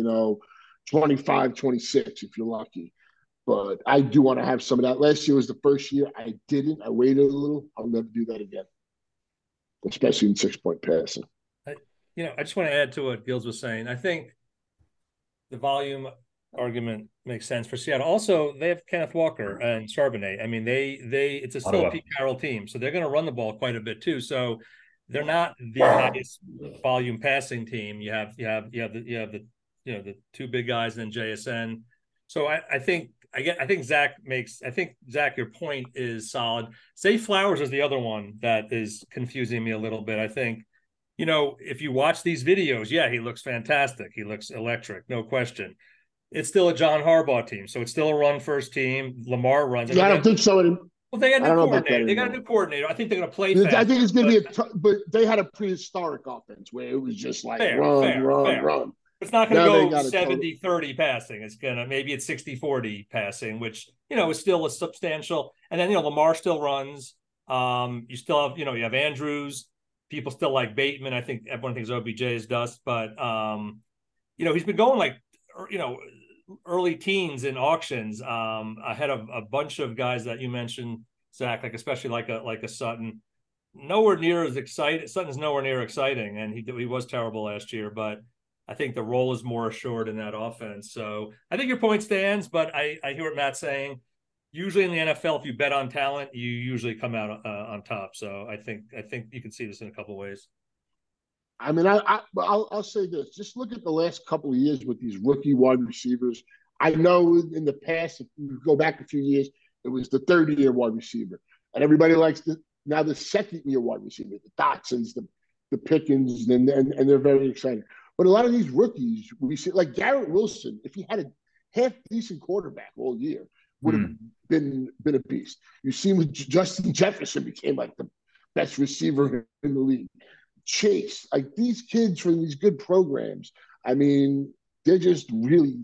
S4: 25, 26 if you're lucky. But I do want to have some of that. Last year was the first year I didn't. I waited a little. I'll never do that again, especially in 6-point passing.
S2: I just want to add to what Gills was saying. I think the volume argument makes sense for Seattle. Also, they have Kenneth Walker and Charbonnet. It's still a Pete Carroll team, so they're going to run the ball quite a bit too. So they're not the highest volume passing team. You have the 2 big guys and then JSN. So I think Zach, your point is solid. Zay Flowers is the other one that is confusing me a little bit. I think, if you watch these videos, he looks fantastic. He looks electric, no question. It's still a John Harbaugh team, so it's still a run-first team. Lamar runs.
S4: I don't think so.
S2: Well, they got
S4: I
S2: a new
S4: don't know about that
S2: coordinator. They got a
S4: anymore.
S2: new coordinator. I think they're going to play
S4: I
S2: fast.
S4: think it's going to be but they had a prehistoric offense where it was just like
S2: fair,
S4: run,
S2: fair,
S4: run,
S2: fair.
S4: run.
S2: It's not going to
S4: Now they
S2: go
S4: got a total.
S2: 70-30 passing. It's going to maybe it's 60-40 passing, which, is still a substantial. And then, Lamar still runs. You still have, you have Andrews. People still like Bateman. I think everyone thinks OBJ is dust, but, he's been going like, early teens in auctions ahead of a bunch of guys that you mentioned, Zach, like especially like a Sutton. Nowhere near as exciting. Sutton's nowhere near exciting, and he was terrible last year, but I think the role is more assured in that offense. So I think your point stands, but I hear what Matt's saying. Usually in the NFL, if you bet on talent, you usually come out on top. So I think you can see this in a couple of ways.
S4: I mean, I'll say this: just look at the last couple of years with these rookie wide receivers. I know in the past, if you go back a few years, it was the third-year wide receiver, and everybody likes now the second-year wide receiver, the Dotsons, the Pickens, and they're very exciting. But a lot of these rookies, we see like Garrett Wilson, if he had a half decent quarterback all year, would have been a beast. You see with Justin Jefferson became like the best receiver in the league. Chase, like these kids from these good programs, I mean, they're just really.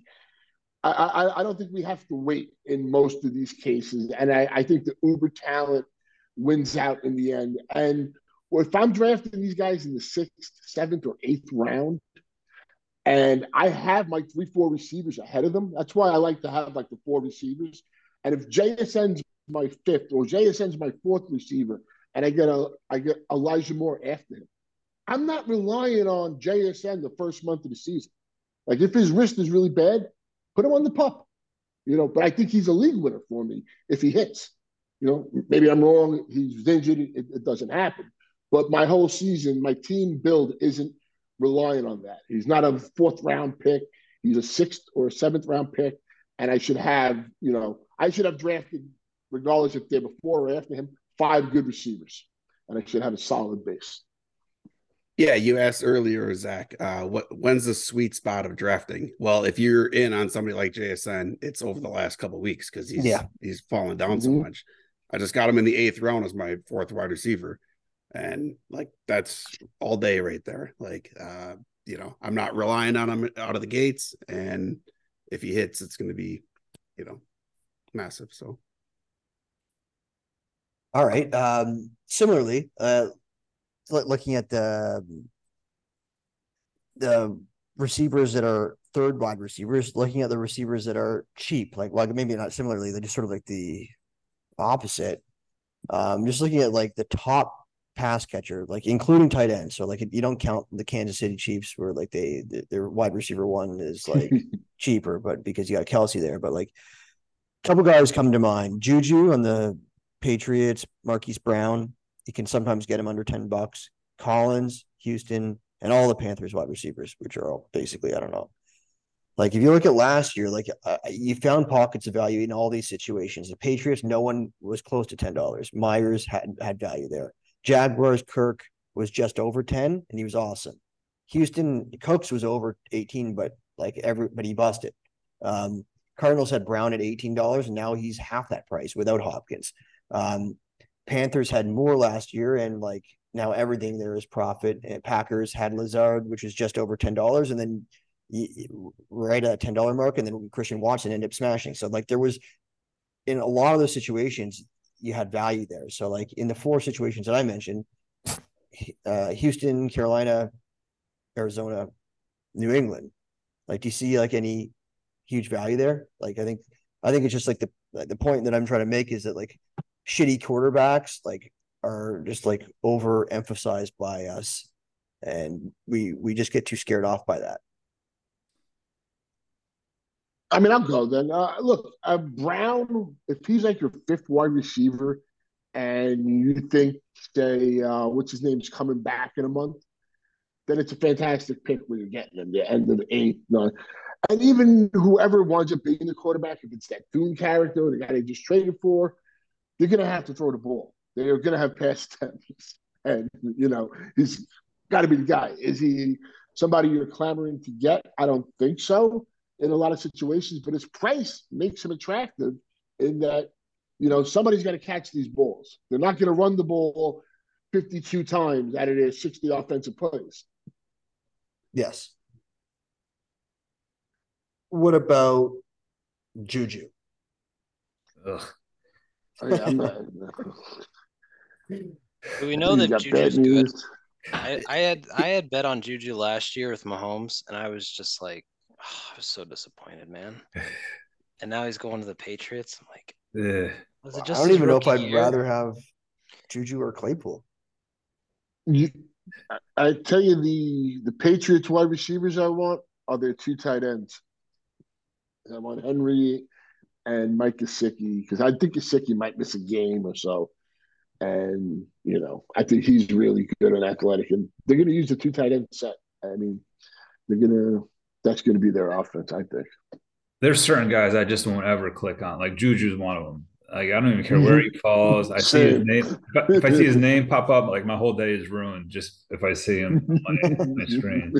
S4: I don't think we have to wait in most of these cases, and I think the uber talent wins out in the end. And if I'm drafting these guys in the 6th, 7th, or 8th round, and I have my 3-4 receivers ahead of them, that's why I like to have like the 4 receivers. And if JSN's my 5th or JSN's my 4th receiver, and I get Elijah Moore after him, I'm not relying on JSN the first month of the season. Like if his wrist is really bad, put him on the pup. But I think he's a league winner for me if he hits. Maybe I'm wrong. He's injured. It doesn't happen. But my whole season, my team build isn't relying on that. He's not a 4th round pick. He's a 6th or 7th round pick. And I should have drafted, regardless if they're before or after him, 5 good receivers. And I should have a solid base.
S5: Yeah, you asked earlier, Zach, when's the sweet spot of drafting? Well, if you're in on somebody like JSN, it's over the last couple of weeks because he's fallen down so much. I just got him in the 8th round as my 4th wide receiver. And like that's all day right there. Like I'm not relying on him out of the gates. And if he hits, it's gonna be, massive. So
S1: all right. Similarly, looking at the receivers that are 3rd wide receivers, looking at the receivers that are cheap, like maybe not similarly, they're just sort of like the opposite. Just looking at like the top pass catcher, like including tight ends. So like you don't count the Kansas City Chiefs where like their wide receiver 1 is like cheaper, but because you got Kelsey there. But like a couple guys come to mind. Juju on the Patriots, Marquise Brown. You can sometimes get him under $10. Collins, Houston, and all the Panthers wide receivers, which are all basically, I don't know. Like if you look at last year, like you found pockets of value in all these situations. The Patriots, no one was close to $10. Myers had value there. Jaguars, Kirk was just over 10, and he was awesome. Houston, Cooks was over 18, but he busted. Cardinals had Brown at $18, and now he's half that price without Hopkins. Panthers had Moore last year, and like now everything there is profit. And Packers had Lazard, which is just over $10, and then right at that $10 mark, and then Christian Watson ended up smashing. So like there was in a lot of those situations, you had value there. So like in the 4 situations that I mentioned, Houston, Carolina, Arizona, New England, like do you see like any huge value there? Like I think it's just like the point that I'm trying to make is that like shitty quarterbacks like are just like overemphasized by us, and we just get too scared off by that.
S4: I mean, I'll go then. Look, Brown, if he's like your 5th wide receiver and you think, say, what's his name's coming back in a month, then it's a fantastic pick when you're getting him, the end of the 8th, 9th. And even whoever winds up being the quarterback, if it's that Thune character, the guy they just traded for, they're going to have to throw the ball. They're going to have pass attempts. And, he's got to be the guy. Is he somebody you're clamoring to get? I don't think so in a lot of situations, but his price makes him attractive in that, somebody's got to catch these balls. They're not going to run the ball 52 times out of their 60 offensive plays.
S1: Yes. What about Juju?
S3: Ugh.
S4: Yeah, I'm not.
S6: Do we know that Juju's good? I had bet on Juju last year with Mahomes, and I was just like, I was so disappointed, man. And now he's going to the Patriots. I'm like, was it just
S1: I don't even know if I'd
S6: year?
S1: rather have Juju or Claypool.
S4: I tell you, the Patriots wide receivers I want are their 2 tight ends. I want Henry and Mike Gesicki, because I think Gesicki might miss a game or so. And, I think he's really good and athletic. And they're going to use the 2 tight end set. I mean, that's going to be their offense, I think.
S3: There's certain guys I just won't ever click on. Like Juju's one of them. Like I don't even care where he falls. I see his name. If I see his name pop up, like my whole day is ruined just if I see him on my screen.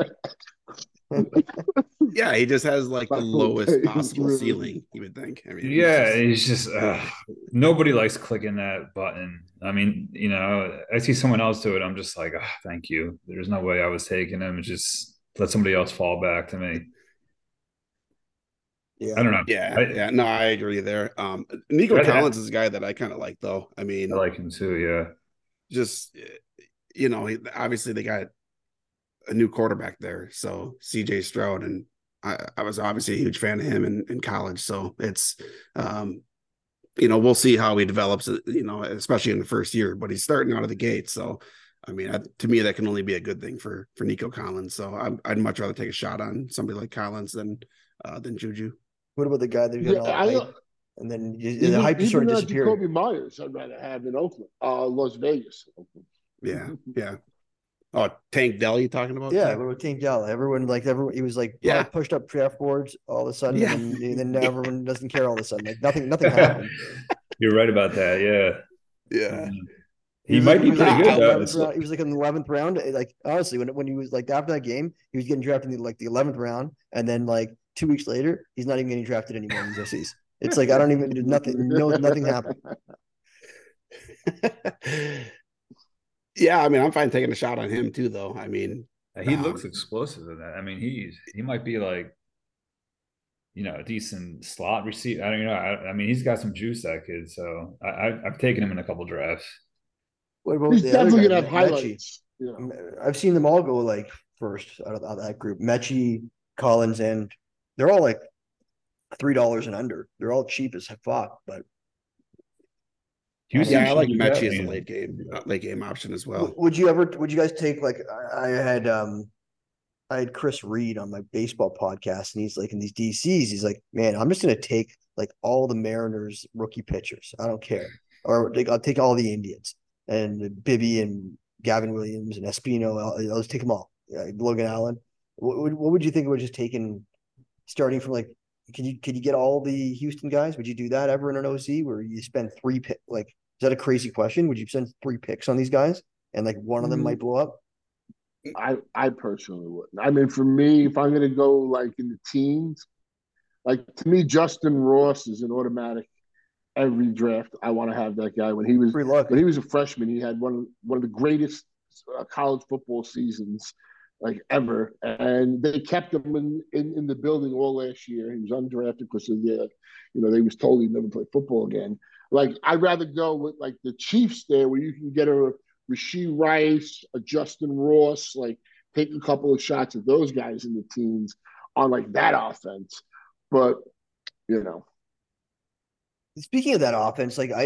S5: Yeah, he just has like the lowest possible ceiling, you would think. I mean,
S3: he's just nobody likes clicking that button. I mean, I see someone else do it. I'm just like, thank you. There's no way I was taking him. Just let somebody else fall back to me.
S1: Yeah.
S3: I don't know.
S5: Yeah. No, I agree there. Nico Collins is a guy that I kind of like, though. I mean,
S3: I like him too. Yeah.
S5: Just, obviously they got a new quarterback there. So CJ Stroud, and I was obviously a huge fan of him in college. So it's, we'll see how he develops, especially in the first year, but he's starting out of the gate. So, I mean, to me, that can only be a good thing for Nico Collins. So I'd much rather take a shot on somebody like Collins than Juju.
S1: What about the guy that got all hype, and then the hype just sort of disappeared?
S4: Jacoby Myers, I'd rather have in Oakland, Las Vegas.
S5: Yeah. Oh, Tank Dell, you talking about?
S1: Yeah, what about Tank Dell? Everyone, he was like pushed up draft boards all of a sudden, and then everyone doesn't care all of a sudden. Like nothing happened.
S3: You're right about that. Yeah.
S1: He
S3: might be pretty good though.
S1: He was like in the 11th round. Like honestly, when he was like after that game, he was getting drafted in the 11th round, and then like 2 weeks later, he's not even getting drafted anymore in the OCs. It's like I don't even nothing happened.
S5: Yeah, I mean, I'm fine taking a shot on him too, though. I mean,
S3: he looks explosive in that. I mean, he might be like, a decent slot receiver. I don't know. I mean, he's got some juice, that kid. So I've taken him in a couple drafts.
S4: He's definitely gonna have highlights.
S1: I've seen them all go like first out of that group. Mechie, Collins, and they're all like $3 and under. They're all cheap as fuck, but
S5: I like Mechie as a late game option as well.
S1: Would you guys take like I had Chris Reed on my baseball podcast, and he's like in these DCs, he's like, man, I'm just gonna take like all the Mariners rookie pitchers. I don't care, or like, I'll take all the Indians and Bibby and Gavin Williams and Espino. I'll just take them all. Logan Allen. What would you think about just taking starting from like? Can you get all the Houston guys? Would you do that ever in an OC where you spend 3 pick? Like, is that a crazy question? Would you spend 3 picks on these guys and like one of them might blow up?
S4: I personally wouldn't. I mean, for me, if I'm going to go like in the teens, like to me, Justin Ross is an automatic. Every draft, I want to have that guy. When he was a freshman, he had one of the greatest college football seasons like ever, and they kept him in the building all last year. He was undrafted because of they was told he'd never play football again. Like I'd rather go with like the Chiefs there, where you can get a Rashee Rice, a Justin Ross, like take a couple of shots at those guys in the teens on like that offense. But
S1: speaking of that offense, like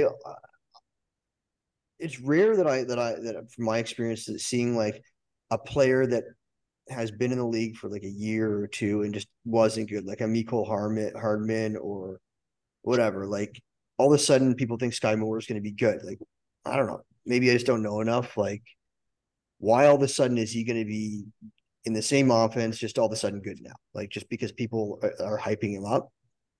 S1: it's rare that from my experience seeing like a player that has been in the league for like a year or two and just wasn't good, like a Mecole Hardman or whatever. Like all of a sudden people think Sky Moore is going to be good. Like, I don't know. Maybe I just don't know enough. Like, why all of a sudden is he going to be in the same offense, just all of a sudden good now? Like, just because people are hyping him up?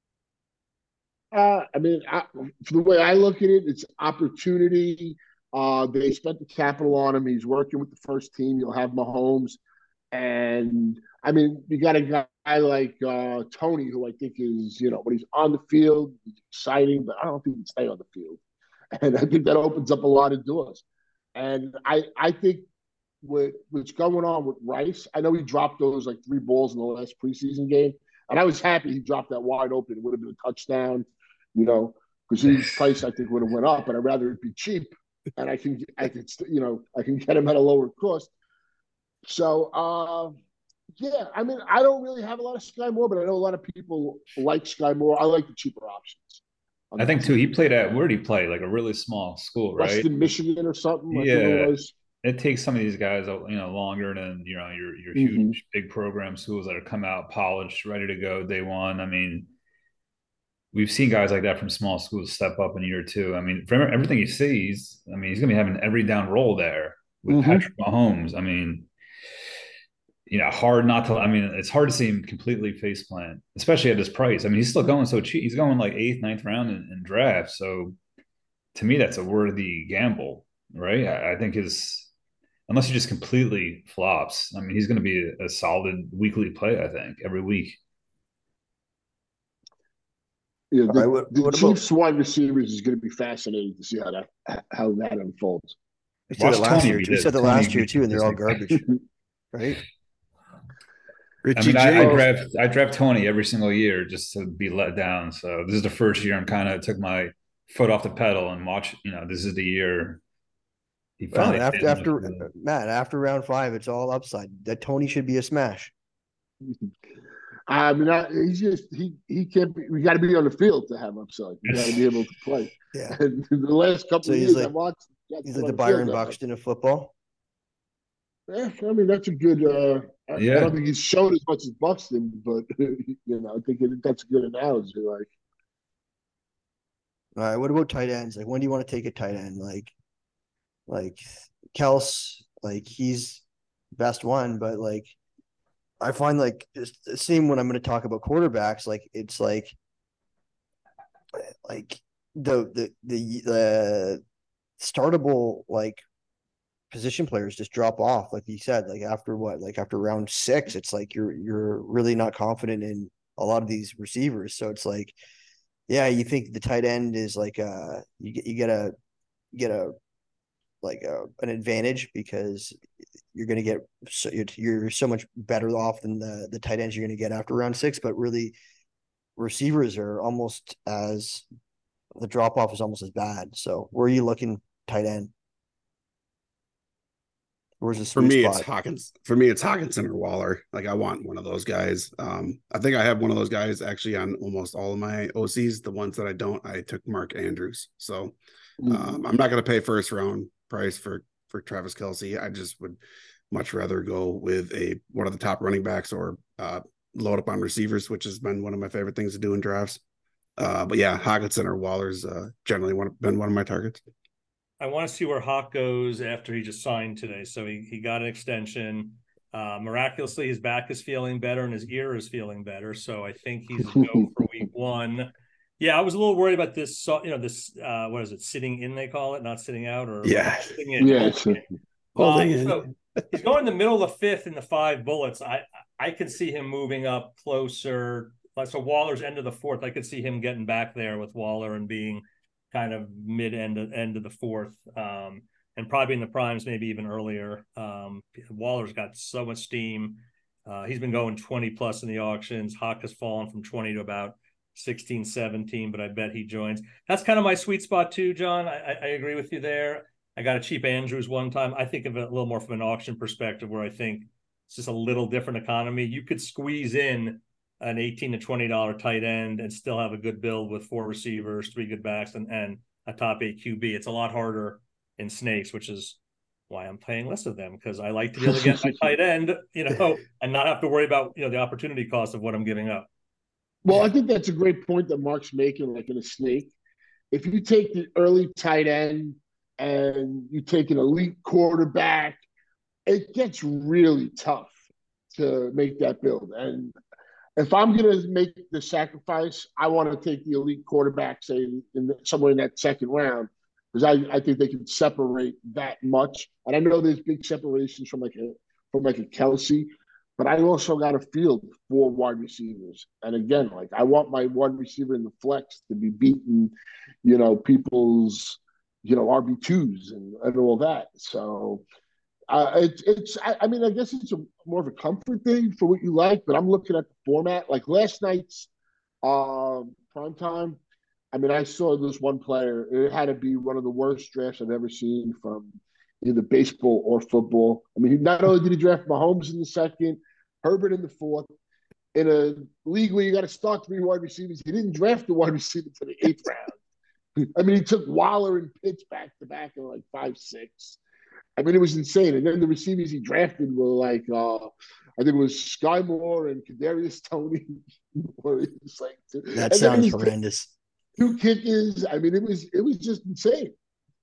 S4: I mean, for the way I look at it, it's opportunity. They spent the capital on him. He's working with the first team. You'll have Mahomes. And I mean, you got a guy like Tony, who I think is, when he's on the field, he's exciting, but I don't think he can stay on the field. And I think that opens up a lot of doors. And I think what's going on with Rice, I know he dropped those like 3 balls in the last preseason game. And I was happy he dropped that wide open. It would have been a touchdown, because his price, I think, would have went up, and I'd rather it be cheap. And I can get him at a lower cost. So, yeah, I mean, I don't really have a lot of Sky Moore, but I know a lot of people like Sky Moore. I like the cheaper options.
S3: I think too. He played at, where did he play? Like a really small school, right?
S4: Western Michigan or something.
S3: Yeah, it takes some of these guys, longer than your huge big program schools that are come out polished, ready to go day one. I mean, we've seen guys like that from small schools step up in year 2. I mean, from everything he sees, I mean, he's going to be having every down role there with Patrick Mahomes. I mean, hard not to. I mean, it's hard to see him completely faceplant, especially at his price. I mean, he's still going so cheap. He's going like 8th, 9th round in drafts. So to me, that's a worthy gamble, right? I think unless he just completely flops, I mean, he's going to be a solid weekly play, I think, every week.
S4: Yeah, the Chiefs wide receivers is going to be fascinating to see how that unfolds.
S1: We said that last year too, and they're all garbage, right?
S3: Richie, I draft Tony every single year just to be let down. So this is the first year I'm kind of took my foot off the pedal and watch. This is the year.
S1: After round 5, it's all upside. That Tony should be a smash.
S4: I mean, he can't be. We got to be on the field to have upside. You got to be able to play.
S1: Yeah.
S4: And the last couple of years, I watched.
S1: He's like the Byron Buxton of football.
S4: Yeah, I mean that's a good. I don't think he's shown as much as Buxton, but I think that's a good analogy. Like,
S1: all right, what about tight ends? Like, when do you want to take a tight end? Like Kels, like he's best one, but like I find like just the same when I'm going to talk about quarterbacks. Like it's like the startable like position players just drop off, like you said, like after round 6, it's like you're really not confident in a lot of these receivers. So it's like, yeah, you think the tight end is like you get an advantage because you're going to get you're so much better off than the tight ends you're going to get after round 6, but really receivers are almost as the drop off is almost as bad. So where are you looking tight end? Where's the
S5: for me?
S1: spot?
S5: It's Hawkins. For me, it's Hockenson or Waller. Like I want one of those guys. I think I have one of those guys actually on almost all of my OCs. The ones that I don't, I took Mark Andrews. So I'm not going to pay first round price for Travis Kelce. I just would much rather go with one of the top running backs or load up on receivers, which has been one of my favorite things to do in drafts. But yeah, Hockenson or Waller's generally been one of my targets.
S2: I want to see where Hawk goes after he just signed today. So he got an extension. Miraculously, his back is feeling better and his ear is feeling better. So I think he's a go for week 1. Yeah, I was a little worried about this. This what is it? Sitting in, they call it, not sitting out, or sitting in.
S4: Yeah,
S2: so he's going in the middle of the 5th in the 5 bullets. I could see him moving up closer. So Waller's end of the 4th. I could see him getting back there with Waller and being kind of end of the 4th, and probably in the primes, maybe even earlier. Waller's got so much steam. He's been going 20 plus in the auctions. Hawk has fallen from 20 to about 16, 17, but I bet he joins. That's kind of my sweet spot too, John. I agree with you there. I got a cheap Andrews one time. I think of it a little more from an auction perspective, where I think it's just a little different economy. You could squeeze in an $18 to $20 tight end and still have a good build with 4 receivers, 3 good backs, and a top 8 QB. It's a lot harder in snakes, which is why I'm paying less of them, because I like to be able to get my tight end, and not have to worry about, the opportunity cost of what I'm giving up.
S4: Well, I think that's a great point that Mark's making, like in a snake. If you take the early tight end and you take an elite quarterback, it gets really tough to make that build. And if I'm going to make the sacrifice, I want to take the elite quarterback, say, somewhere in that 2nd round, because I think they can separate that much. And I know there's big separations from like a Kelce, but I also got a field for wide receivers. And again, like I want my wide receiver in the flex to be beating, people's, RB2s and all that. So I mean, I guess it's more of a comfort thing for what you like, but I'm looking at the format. Like last night's prime time, I mean, I saw this one player. It had to be one of the worst drafts I've ever seen from either baseball or football. I mean, not only did he draft Mahomes in the second, Herbert in the fourth. In a league where you got to start 3 wide receivers, he didn't draft the wide receiver to the 8th round. I mean, he took Waller and Pitts back to back in like 5-6. I mean, it was insane. And then the receivers he drafted were like, I think it was Sky Moore and Kadarius Toney.
S1: That sounds horrendous.
S4: 2 kickers. I mean, it was just insane.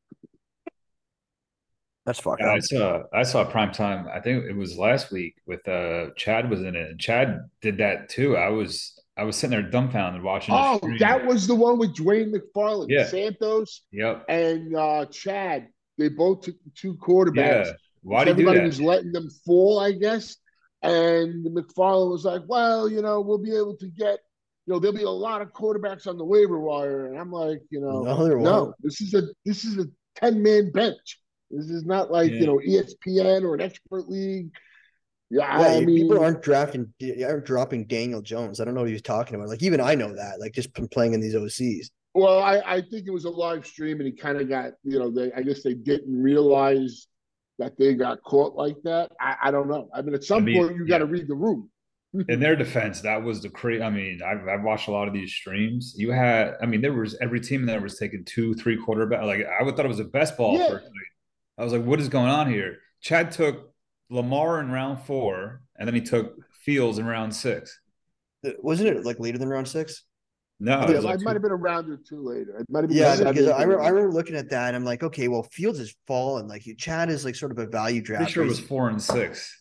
S1: That's fucked up.
S3: I saw prime time. I think it was last week with Chad was in it. And Chad did that too. I was sitting there dumbfounded watching.
S4: Oh, that was the one with Dwayne McFarland,
S3: yeah.
S4: Santos,
S3: yep,
S4: and Chad. They both took the 2 quarterbacks.
S3: Yeah. Why did everybody
S4: was letting them fall, I guess. And McFarland was like, well, we'll be able to get, there'll be a lot of quarterbacks on the waiver wire. And I'm like, no, this is a 10-man bench. This is not like, ESPN or an expert league. Yeah, I mean,
S1: people aren't dropping Daniel Jones. I don't know what he was talking about. Like, even I know that, like, just from playing in these OCs.
S4: Well, I think it was a live stream, and he kind of got, I guess they didn't realize that they got caught like that. I don't know. I mean, at some point, you got to read the room.
S3: In their defense, that was the crazy. I mean, I've watched a lot of these streams. There was every team that was taking 2-3 quarterback. Like, I thought it was the best ball. Yeah. I was like, what is going on here? Chad took Lamar in round 4, and then he took Fields in round 6.
S1: Wasn't it like later than round 6?
S3: No,
S4: it might have been a round or 2 later. It might have been
S1: because I remember looking at that and I'm like, okay, well, Fields is fallen. Like Chad is like sort of a value draft.
S3: Pretty sure it was 4 and 6.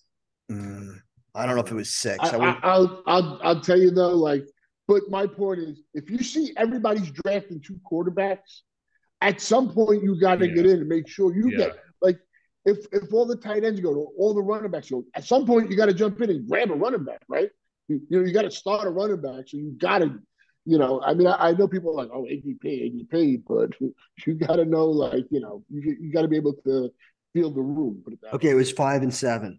S1: I don't know if it was 6.
S4: I'll tell you though, but my point is, if you see everybody's drafting 2 quarterbacks, at some point you got to get in and make sure you get like if all the tight ends go, all the running backs go, at some point you got to jump in and grab a running back, right? You got to start a running back, so you got to. I mean, I know people are like, oh, ADP, but you got to know, like, you got to be able to feel the room. Put it that
S1: way. It was 5 and 7.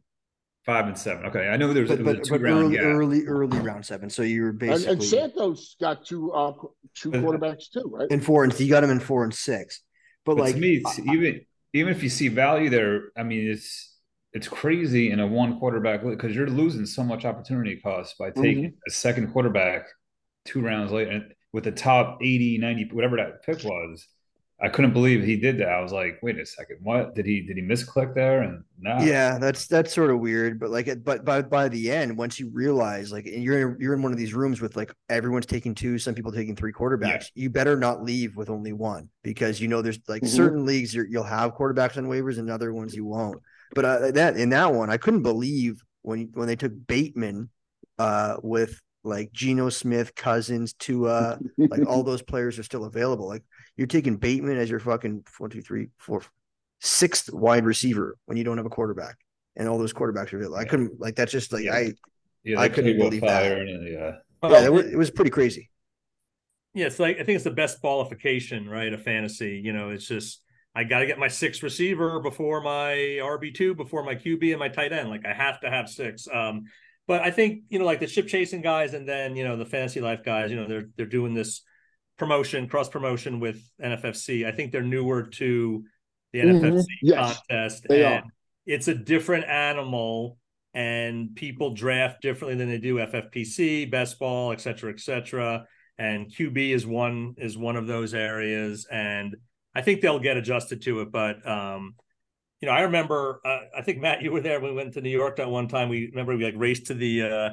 S3: 5 and 7. Okay, I know there was a 2-round gap.
S1: Early round 7. So you're basically
S4: and Santos got 2 quarterbacks too, right?
S1: And 4, and you got him in 4 and 6. But like
S3: to me, even if you see value there, I mean, it's crazy in a 1 quarterback because you're losing so much opportunity cost by taking a second quarterback 2 rounds later, and with the top 80, 90, whatever that pick was. I couldn't believe he did that. I was like, wait a second, what did he misclick there? And no,
S1: yeah, that's sort of weird. But like, but by the end, once you realize, like, and you're in one of these rooms with like everyone's taking 2, some people taking 3 quarterbacks. Yeah. You better not leave with only 1 because there's like certain leagues you'll have quarterbacks on waivers and other ones you won't. But in that one, I couldn't believe when they took Bateman with like Geno Smith, Cousins, Tua, like all those players are still available. Like you're taking Bateman as your fucking 1, 2, 3, 4, 6th wide receiver when you don't have a quarterback, and all those quarterbacks are available. I couldn't like that's just like I couldn't believe that. It was pretty crazy.
S2: Yeah, it's like I think it's the best qualification, right? Of fantasy. It's just I got to get my 6th receiver before my RB2, before my QB and my tight end. Like I have to have 6. But I think, like the ship chasing guys and then, the fantasy life guys, they're doing this cross promotion with NFFC. I think they're newer to the NFFC contest.
S4: They are.
S2: It's a different animal and people draft differently than they do FFPC, best ball, et cetera. And QB is one of those areas. And I think they'll get adjusted to it. But, I remember, I think Matt, you were there when we went to New York that one time. We raced to the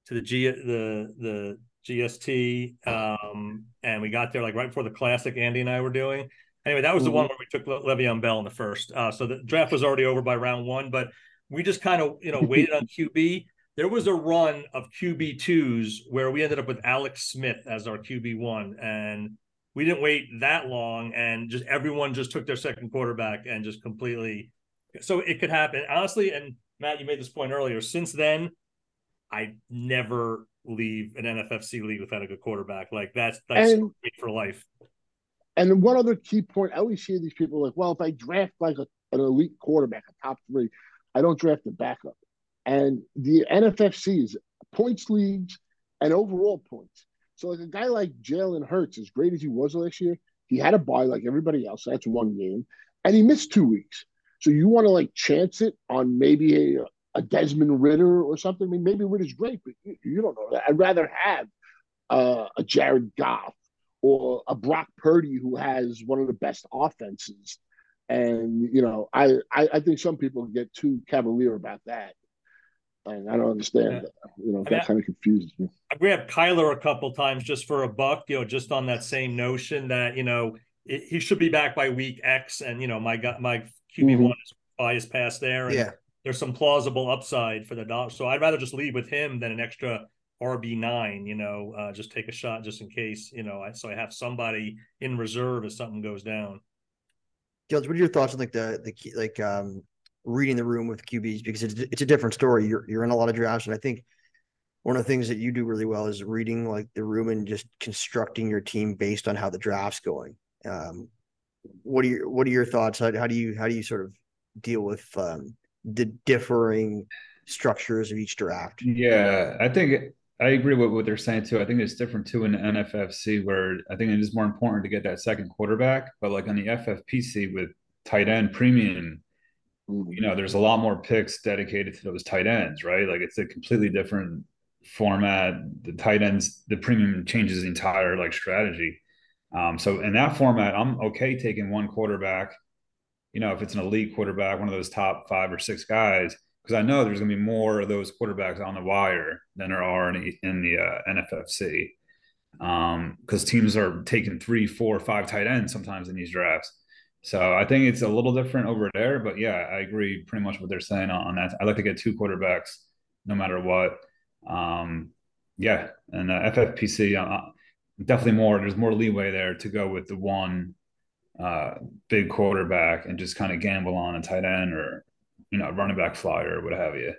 S2: GST, and we got there like right before the Classic. Andy and I were doing. Anyway, that was the one where we took Le'Veon Bell in the first. So the draft was already over by round 1, but we just kind of waited on QB. There was a run of QB2s where we ended up with Alex Smith as our QB1, and we didn't wait that long, and just everyone just took their second quarterback and just completely. So it could happen, honestly. And Matt, you made this point earlier. Since then, I never leave an NFFC league without a good quarterback. Like that's
S4: And
S2: for life.
S4: and one other key point, I always hear these people like, well, if I draft like an elite quarterback, a top three, I don't draft a backup. And the NFFC is points leagues and overall points. So like a guy like Jalen Hurts, as great as he was last year, he had a bye like everybody else. That's one game, and he missed 2 weeks. So you want to like chance it on maybe a Desmond Ritter or something? I mean, maybe Ritter's great, but you don't know that. I'd rather have a Jared Goff or a Brock Purdy who has one of the best offenses. And I think some people get too cavalier about that, and I don't understand that. That kind of confuses me.
S2: I grabbed Kyler a couple times just for a buck, just on that same notion that he should be back by week X, and my QB1 is bias past there, and there's some plausible upside for the dog. So I'd rather just leave with him than an extra RB9, just take a shot just in case, so I have somebody in reserve if something goes down.
S1: Gilge, what are your thoughts on like reading the room with QBs? Because it's a different story. You're in a lot of drafts, and I think one of the things that you do really well is reading like the room and just constructing your team based on how the draft's going. What are your thoughts? How do you sort of deal with the differing structures of each draft?
S3: Yeah, I think I agree with what they're saying too. I think it's different too in the NFFC, where I think it is more important to get that second quarterback. But like on the FFPC with tight end premium, there's a lot more picks dedicated to those tight ends, right? Like it's a completely different format. The tight ends, the premium changes the entire like strategy. So in that format, I'm okay taking one quarterback, if it's an elite quarterback, one of those top 5 or 6 guys, because I know there's going to be more of those quarterbacks on the wire than there are in the NFFC. Because teams are taking 3, 4, 5 tight ends sometimes in these drafts. So I think it's a little different over there. But yeah, I agree pretty much what they're saying on that. I like to get 2 quarterbacks no matter what. Yeah, and FFPC, definitely there's more leeway there to go with the one big quarterback and just kind of gamble on a tight end or running back flyer or what have you.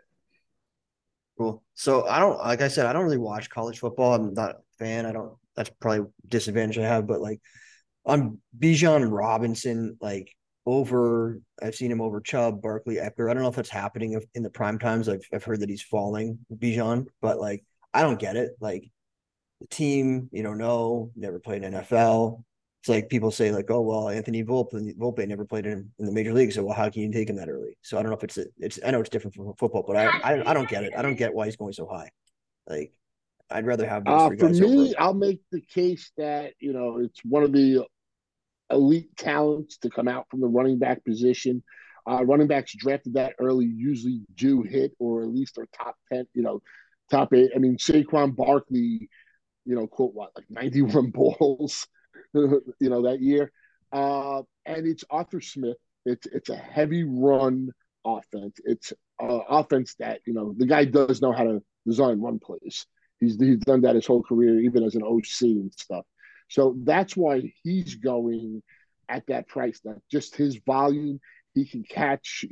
S1: Cool. So like I said, I don't really watch college football. I'm not a fan. That's probably a disadvantage I have, but like on Bijan Robinson, like I've seen him over Chubb, Barkley, Eckler. I don't know if that's happening in the prime times. I've heard that he's falling, Bijan, but like I don't get it. Like the team, never played in NFL. It's like people say like, oh, well, Anthony Volpe never played in the major league. So, well, how can you take him that early? So I don't know if I know it's different from football, but I don't get it. I don't get why he's going so high. Like I'd rather have those 3 guys.
S4: For me, I'll make the case that, it's one of the elite talents to come out from the running back position. Running backs drafted that early usually do hit, or at least are top 10, top 8. I mean, Saquon Barkley, quote what, like 91 balls, that year. And it's Arthur Smith. It's a heavy run offense. It's offense that, the guy does know how to design run plays. He's done that his whole career, even as an OC and stuff. So that's why he's going at that price. That just his volume, he can catch,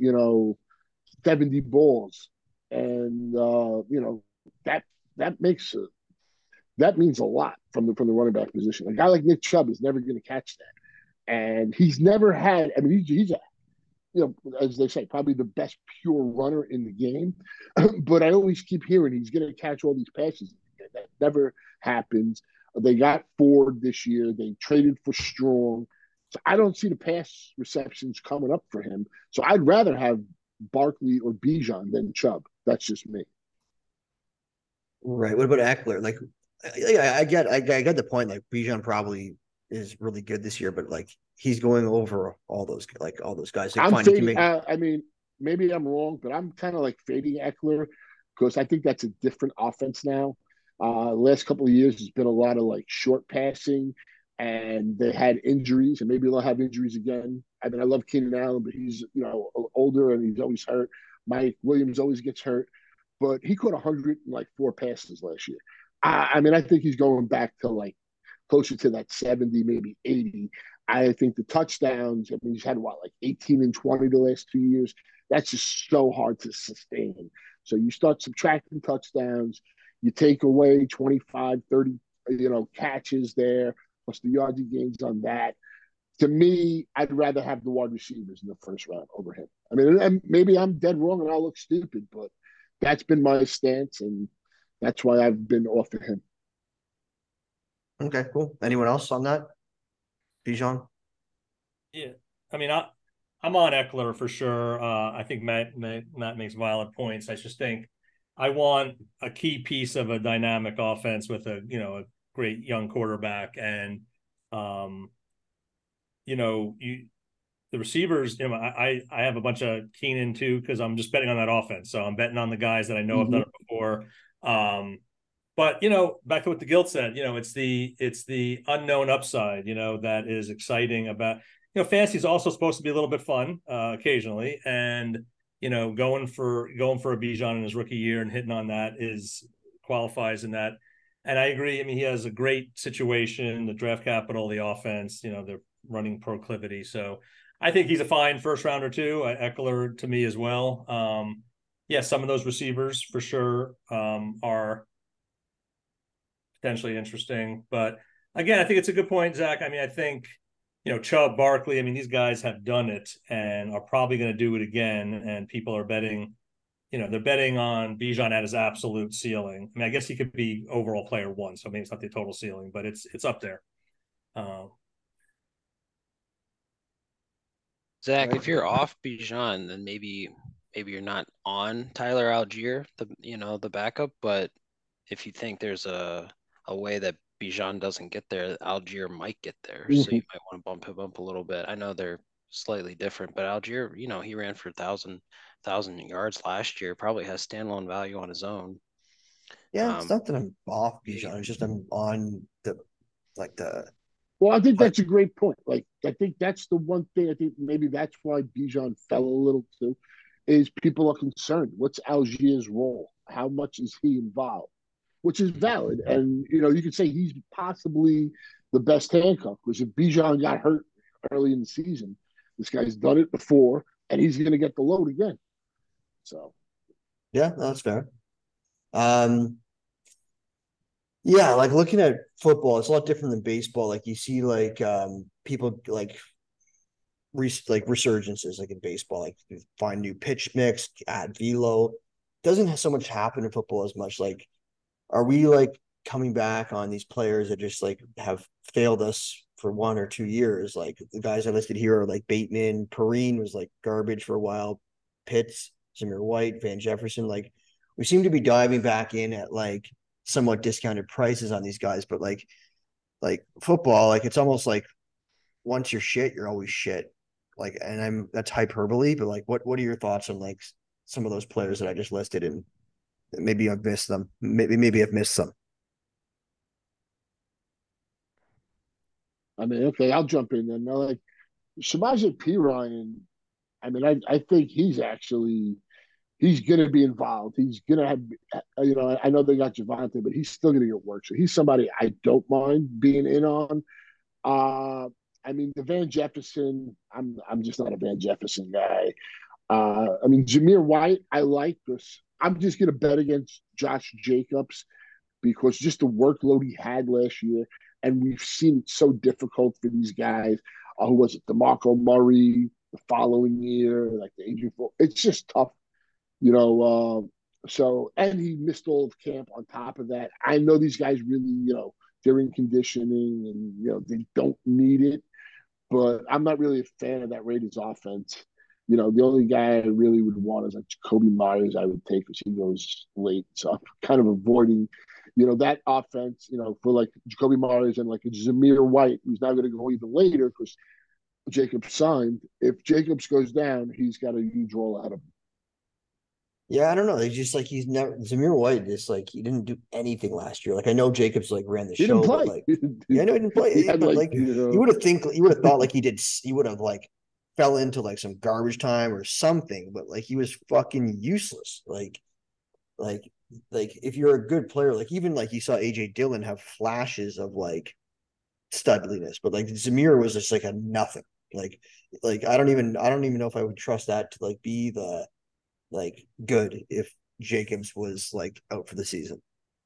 S4: 70 balls. And, that means a lot from the running back position. A guy like Nick Chubb is never going to catch that. And he's never had, I mean, he's as they say, probably the best pure runner in the game. But I always keep hearing he's going to catch all these passes. That never happens. They got Ford this year. They traded for Strong. So I don't see the pass receptions coming up for him. So I'd rather have Barkley or Bijan than Chubb. That's just me.
S1: Right. What about Eckler? Like, I get the point. Like Bijan probably is really good this year, but like he's going over all those guys. Like,
S4: I'm fading. I mean, maybe I'm wrong, but I'm kind of like fading Eckler because I think that's a different offense now. Last couple of years, there's been a lot of like short passing, and they had injuries, and maybe they'll have injuries again. I mean, I love Keenan Allen, but he's older and he's always hurt. Mike Williams always gets hurt, but he caught 104 passes last year. I mean, I think he's going back to like closer to that 70, maybe 80. I think the touchdowns, I mean, he's had like 18 and 20 the last 2 years. That's just so hard to sustain. So you start subtracting touchdowns, you take away 25, 30, catches there, plus the yards he gains on that. To me, I'd rather have the wide receivers in the first round over him. I mean, and maybe I'm dead wrong and I'll look stupid, but that's been my stance, and that's why I've been off of him.
S1: Okay, cool. Anyone else on that? Bijan?
S2: Yeah, I mean, I'm on Eckler for sure. I think Matt makes valid points. I just think I want a key piece of a dynamic offense with a great young quarterback, and the receivers. I have a bunch of Keenan too because I'm just betting on that offense. So I'm betting on the guys that I know have done it before. But back to what the guild said, it's the unknown upside, that is exciting about, fantasy is also supposed to be a little bit fun occasionally, and going for a Bijan in his rookie year and hitting on that qualifies in that. And I agree. I mean, he has a great situation, the draft capital, the offense, the running proclivity. So I think he's a fine first rounder too. Eckler to me as well. Some of those receivers for sure are potentially interesting. But again, I think it's a good point, Zach. I mean, I think, Chubb, Barkley, I mean, these guys have done it and are probably going to do it again. And people are betting, they're betting on Bijan at his absolute ceiling. I mean, I guess he could be overall player one, so maybe it's not the total ceiling, but it's up there.
S6: Zach, right. If you're off Bijan, then maybe you're not on Tyler Algier, the backup. But if you think there's a way that Bijan doesn't get there, Algier might get there. Mm-hmm. So you might want to bump him up a little bit. I know they're slightly different, but Algier, he ran for 1,000 yards last year, probably has standalone value on his own.
S1: Yeah, it's not that I'm off Bijan. It's just I'm on the.
S4: Well, I think that's a great point. Like, I think that's the one thing. I think maybe that's why Bijan fell a little too, is people are concerned. What's Algier's role? How much is he involved? Which is valid. And, you could say he's possibly the best handcuff, because if Bijan got hurt early in the season, this guy's done it before, and he's going to get the load again. So.
S1: Yeah, that's fair. Yeah, like looking at football, it's a lot different than baseball. Like you see, people resurgences, like in baseball, like find new pitch mix, add velo. Doesn't have so much happen in football as much. Like, are we coming back on these players that just have failed us for 1 or 2 years? Like the guys I listed here are like Bateman, Perrine was garbage for a while, Pitts, Zamir White, Van Jefferson. Like we seem to be diving back in at somewhat discounted prices on these guys, but like football, it's almost like once you're shit, you're always shit. And that's hyperbole, but what are your thoughts on some of those players that I just listed, and maybe I've missed them. Maybe I've missed some.
S4: I mean, okay, I'll jump in then. Now, Samaje Perine, I mean, I think he's going to be involved. He's going to have, I know they got Javonte, but he's still going to get work. So he's somebody I don't mind being in on. I mean, the Van Jefferson, I'm just not a Van Jefferson guy. I mean, Zamir White, I like this. I'm just going to bet against Josh Jacobs because just the workload he had last year, and we've seen it so difficult for these guys. Who was it? DeMarco Murray the following year, the age before. It's just tough. So, and he missed all of camp on top of that. I know these guys really, they're in conditioning and, they don't need it, but I'm not really a fan of that Raiders offense. The only guy I really would want is Jacoby Myers, I would take, because he goes late. So I'm kind of avoiding, that offense, for Jacoby Myers and a Zamir White, who's now going to go even later because Jacobs signed. If Jacobs goes down, he's got a huge role out of him.
S1: Yeah, I don't know. They just he's never Zamir White is he didn't do anything last year. I know Jacobs ran the show, but I know he didn't play. You would have thought he did. He would have fell into some garbage time or something, but he was fucking useless. If you're a good player, even you saw AJ Dillon have flashes of studliness, but Zamir was just a nothing. I don't even know if I would trust that to be the good if Jacobs was like out for the season.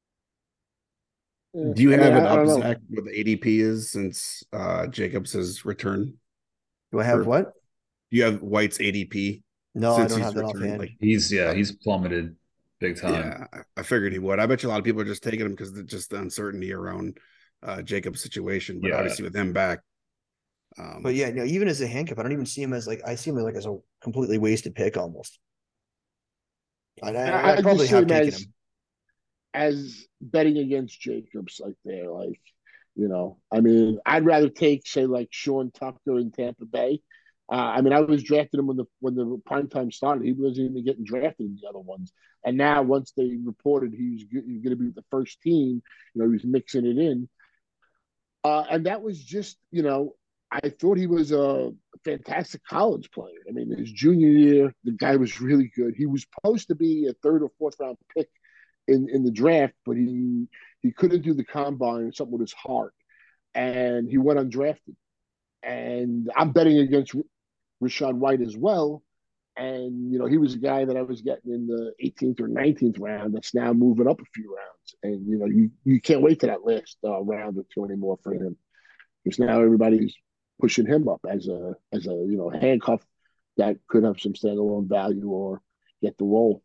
S5: Do you have it
S4: I
S5: up,
S4: don't know.
S5: Zach, what the ADP is since Jacobs' return?
S1: Do I have
S5: Or
S1: what?
S5: do you have White's ADP
S1: No, I
S5: since
S1: don't
S5: he's
S1: have that
S5: returned?
S1: offhand.
S3: He's plummeted big time.
S5: Yeah, I figured he would. I bet you a lot of people are just taking him because of just the uncertainty around Jacob's situation. But
S3: Yeah.
S5: obviously with him back,
S1: But yeah, no, even as a handcuff, I don't even see him as like I see him like as a completely wasted pick almost. I
S4: I
S1: probably
S4: just see
S1: have
S4: him
S1: taken him.
S4: as betting against Jacobs, like they're like, I mean, I'd rather take, say, like Sean Tucker in Tampa Bay. I mean, I was drafting him when the prime time started. He wasn't even getting drafted in the other ones. And now, once they reported he was going to be with the first team, he was mixing it in. And that was just, I thought he was a fantastic college player. I mean, his junior year, the guy was really good. He was supposed to be a third or fourth round pick in the draft, but he couldn't do the combine, something with his heart, and he went undrafted. And I'm betting against Rachaad White as well. And he was a guy that I was getting in the 18th or 19th round. That's now moving up a few rounds, and you can't wait to that last round or two anymore for him, because now everybody's pushing him up as a handcuff that could have some standalone value or get the role.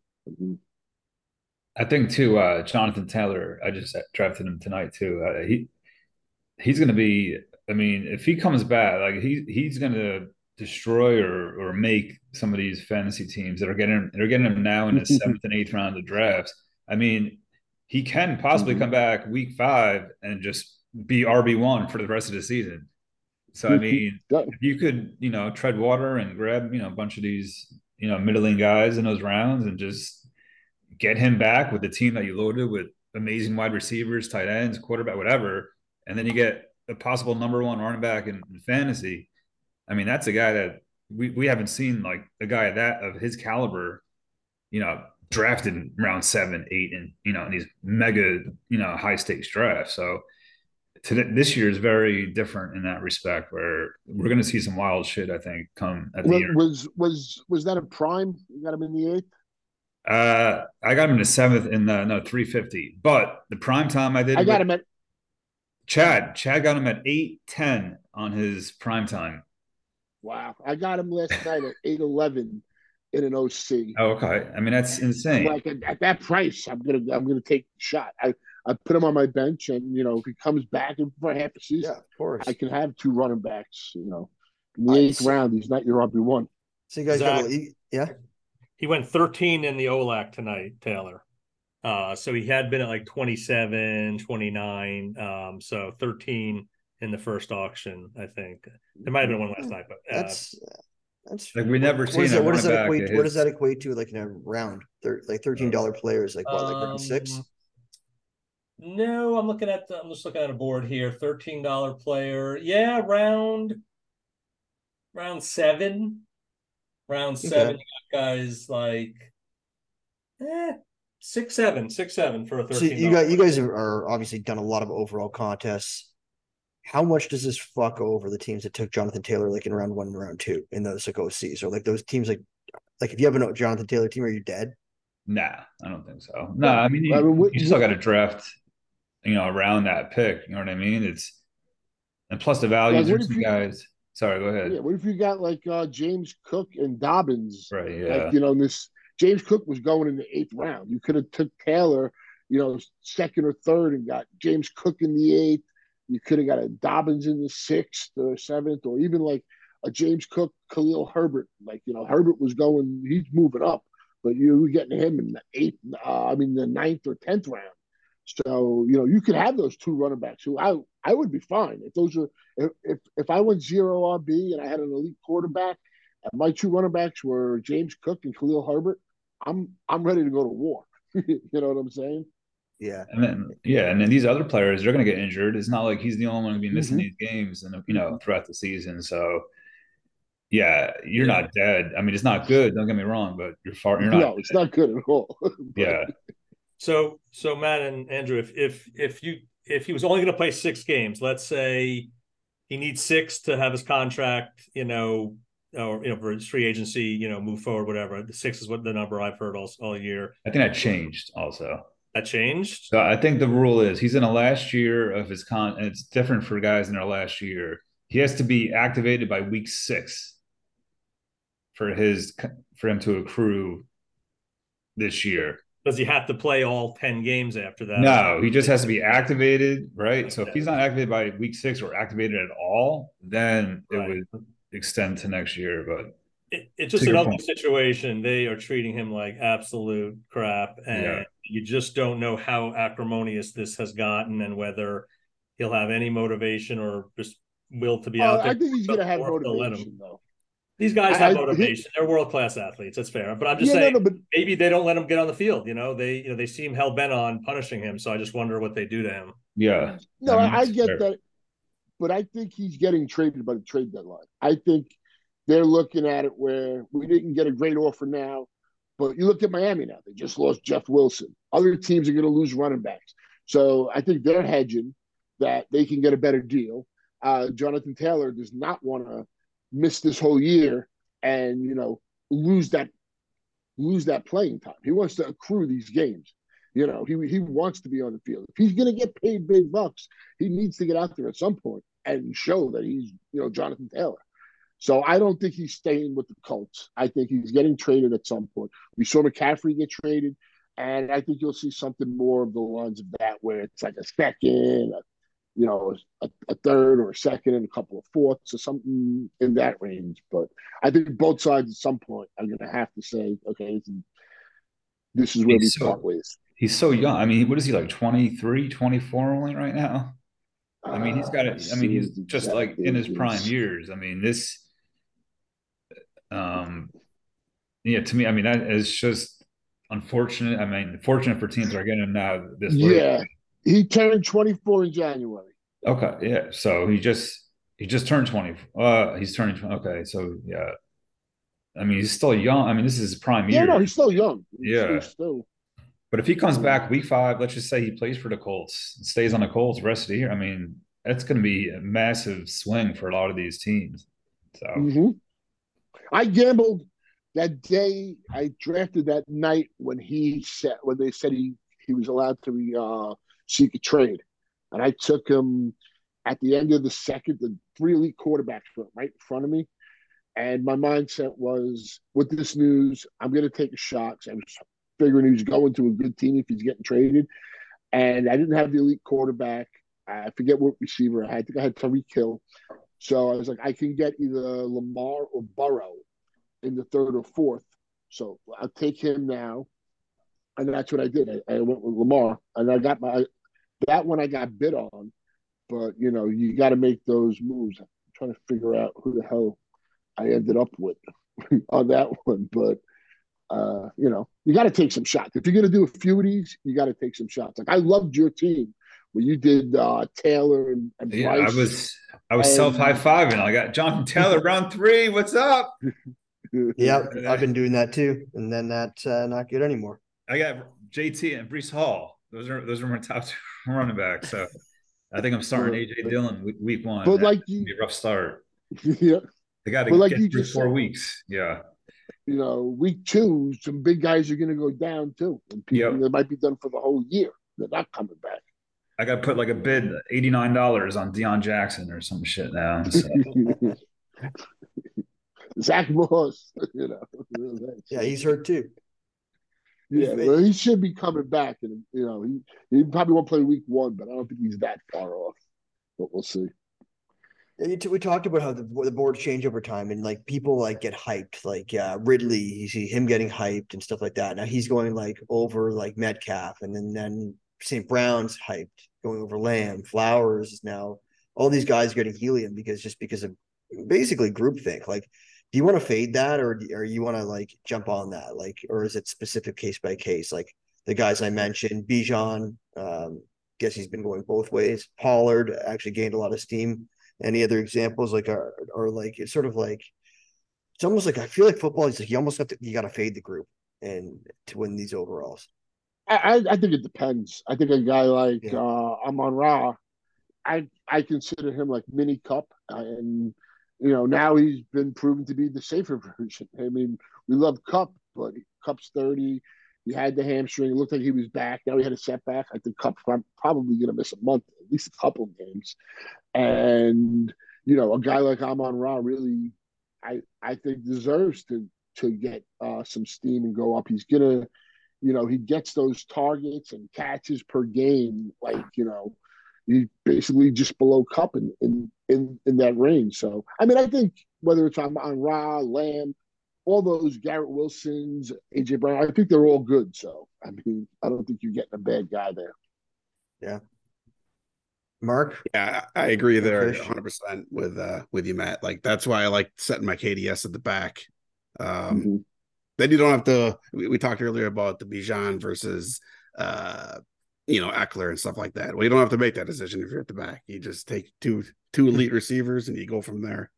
S3: I think too, Jonathan Taylor. I just drafted him tonight too. He's going to be. I mean, if he comes back, like he's going to destroy or make some of these fantasy teams that are getting him now in the 7th and 8th round of drafts. I mean, he can possibly come back week 5 and just be RB1 for the rest of the season. So I mean, if you could, tread water and grab, a bunch of these, middling guys in those rounds and just get him back with the team that you loaded with amazing wide receivers, tight ends, quarterback, whatever, and then you get a possible number 1 running back in fantasy. I mean, that's a guy that we haven't seen, like a guy that of his caliber, drafted in round 7, 8, and in these mega, high stakes drafts. So this year is very different in that respect, where we're going to see some wild shit, I think, come at the year.
S4: Was that a prime? You got him in the 8th?
S3: I got him in the 7th in the 350, but the prime time I got
S4: him at
S3: Chad got him at 8:10 on his prime time.
S4: Wow, I got him last night at 8:11 in an OC.
S3: Oh, okay. I mean, that's insane.
S4: I'm like, at that price, I'm gonna take the shot. I put him on my bench, and if he comes back for half a season,
S1: of course,
S4: I can have 2 running backs. In the 8th round, he's not your RB1.
S1: So you guys yeah.
S2: He went 13 in the OLAC tonight, Taylor. So he had been at like 27, 29. So 13 in the first auction, I think. There might have been one last night, but
S1: that's
S3: like we never seen
S1: what does that equate to, like in a round? Like $13 players, like what, like round 6?
S2: No, I'm just looking at a board here. $13 player. Yeah, round 7. Round 7, you got guys like 6-7 for a 13.
S1: So you guys are obviously done a lot of overall contests. How much does this fuck over the teams that took Jonathan Taylor like in round 1 and round 2 in those like OCs, or like those teams like if you have a Jonathan Taylor team, are you dead?
S3: Nah, I don't think so. No, I mean you still got to draft, around that pick. You know what I mean? And plus the values of some guys. Sorry, go ahead.
S4: Yeah, what if you got like James Cook and Dobbins?
S3: Right, yeah.
S4: Like, this James Cook was going in the 8th round. You could have took Taylor, 2nd or 3rd and got James Cook in the 8th. You could have got a Dobbins in the 6th or 7th, or even like a James Cook, Khalil Herbert. Like, Herbert was going, he's moving up, but you were getting him in the 8th, the 9th or 10th round. So, you could have those 2 running backs who I would be fine. If I went 0 RB and I had an elite quarterback and my 2 running backs were James Cook and Khalil Herbert, I'm ready to go to war. You know what I'm saying?
S1: Yeah.
S3: And then these other players, they're going to get injured. It's not like he's the only one going to be missing these games and throughout the season. So yeah, you're not dead. I mean, it's not good. Don't get me wrong, but you're not.
S4: No, it's not good at all.
S3: Yeah.
S2: So Matt and Andrew, if he was only going to play 6 games, let's say he needs 6 to have his contract, or for free agency, move forward, whatever. The 6 is what the number I've heard all year.
S3: I think that changed also.
S2: That changed.
S3: So I think the rule is he's in the last year of his and it's different for guys in their last year. He has to be activated by week 6 for him to accrue this year.
S2: Does he have to play all 10 games after that?
S3: No, he just has to be activated, right? So if he's not activated by week 6 or activated at all, then it would extend to next year. But
S2: it's just an ugly situation. They are treating him like absolute crap, and you just don't know how acrimonious this has gotten and whether he'll have any motivation or just will to be out there.
S4: I think he's going to have motivation, though.
S2: These guys have motivation. They're world-class athletes. That's fair. But I'm just saying, maybe they don't let him get on the field. They seem hell-bent on punishing him. So I just wonder what they do to him.
S3: Yeah.
S4: No, I get that. But I think he's getting traded by the trade deadline. I think they're looking at it where we didn't get a great offer now. But you look at Miami now. They just lost Jeff Wilson. Other teams are going to lose running backs. So I think they're hedging that they can get a better deal. Jonathan Taylor does not want to miss this whole year and lose that playing time. He wants to accrue these games. He wants to be on the field. If he's going to get paid big bucks, he needs to get out there at some point and show that he's Jonathan Taylor. So I don't think he's staying with the Colts. I think he's getting traded at some point. We saw McCaffrey get traded, and I think you'll see something more of the lines of that where it's like a second, a third or a second and a couple of fourths or something in that range. But I think both sides at some point are going to have to say, okay, this is where we part ways.
S3: He's so young. I mean, what is he, like 23, 24 only right now? I mean, he's got it. I mean, he's just like in his prime years. I mean, to me, I mean, that is just unfortunate. I mean, fortunate for teams that are getting him now this way.
S4: Yeah. He turned 24 in January.
S3: Okay, yeah. So he just turned 20. He's turning 20. Okay, so yeah. I mean, he's still young. I mean, this is his prime year.
S4: Yeah, no, he's still young.
S3: But if he comes back week 5, let's just say he plays for the Colts, stays on the Colts the rest of the year. I mean, that's going to be a massive swing for a lot of these teams. So
S4: I gambled that day. I drafted that night when they said he was allowed to seek a trade. And I took him at the end of the second, the 3 elite quarterbacks were right in front of me. And my mindset was, with this news, I'm going to take a shot. I was figuring he was going to a good team if he's getting traded. And I didn't have the elite quarterback. I forget what receiver I had. I think I had Tyreek Hill. So I was like, I can get either Lamar or Burrow in the 3rd or 4th. So I'll take him now. And that's what I did. I went with Lamar. And I got that one I got bid on. But, you got to make those moves. I'm trying to figure out who the hell I ended up with on that one. But, you got to take some shots. If you're going to do a few of these, you got to take some shots. Like, I loved your team where you did Taylor and Bryce.
S3: I was self-high-fiving. I got Jonathan Taylor round 3. What's up?
S1: Yeah, I've been doing that too. And then that's not good anymore.
S3: I got JT and Breece Hall. Those are my top 2 running backs. So I think I'm starting AJ Dillon week 1.
S4: But
S3: that'd be a rough start.
S4: Yeah.
S3: They got to get through 4 weeks. Yeah.
S4: Week 2, some big guys are going to go down too. And people that might be done for the whole year. They're not coming back.
S3: I got to put like a bid $89 on Deion Jackson or some shit now. So.
S4: Zach Moss,
S1: Yeah, he's hurt too.
S4: Yeah, well, he should be coming back, and he probably won't play week 1, but I don't think he's that far off. But we'll see.
S1: We talked about how the boards change over time, and like people like get hyped, like Ridley. You see him getting hyped and stuff like that. Now he's going like over like Metcalf, and then St. Brown's hyped going over Lamb. Flowers is now all these guys getting helium because of basically groupthink. Like, do you want to fade that, or you want to like jump on that, like, or is it specific case by case? Like the guys I mentioned, Bijan, guess he's been going both ways. Pollard actually gained a lot of steam. Any other examples like are like it's sort of like it's almost like I feel like football is like you almost you got to fade the group and to win these overalls.
S4: I think it depends. I think a guy like Amon-Ra, I consider him like mini cup, and now he's been proven to be the safer version. I mean, we love Kupp, but Kupp's 30. He had the hamstring. It looked like he was back. Now he had a setback. I think Kupp's probably going to miss a month, at least a couple of games. And, a guy like Amon-Ra really, I think deserves to get some steam and go up. He's going to, he gets those targets and catches per game, he's basically just below Kupp in that range. So, I mean, I think whether it's on Ra, Lamb, all those Garrett Wilsons, AJ Brown, I think they're all good. So, I mean, I don't think you're getting a bad guy there.
S1: Yeah. Mark?
S5: Yeah, I agree there 100% with you, Matt. Like, that's why I like setting my KDS at the back. Then you don't have to. We talked earlier about the Bijan versus Eckler and stuff like that. Well, you don't have to make that decision if you're at the back. You just take two elite receivers and you go from there.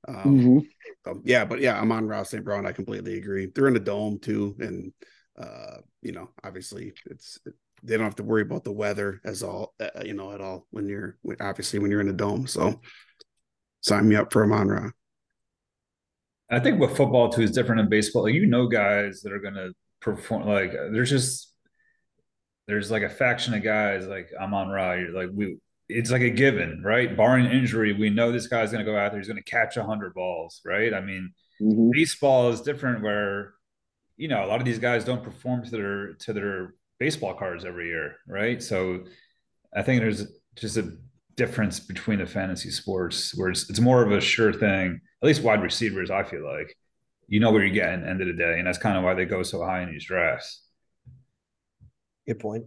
S5: Amon-Ra, St. Brown, I completely agree. They're in the dome too, and obviously they don't have to worry about the weather at all when you're in a dome. So sign me up for Amon-Ra.
S3: I think with football too is different than baseball. Like, guys that are going to perform. Like, there's like a faction of guys like Amon-Ra. It's like a given, right? Barring injury, we know this guy's going to go out there. He's going to catch 100 balls, right? I mean, baseball is different where, a lot of these guys don't perform to their baseball cards every year, right? So I think there's just a difference between the fantasy sports where it's more of a sure thing. At least wide receivers, I feel like, where you're getting at the end of the day. And that's kind of why they go so high in these drafts.
S1: Good point.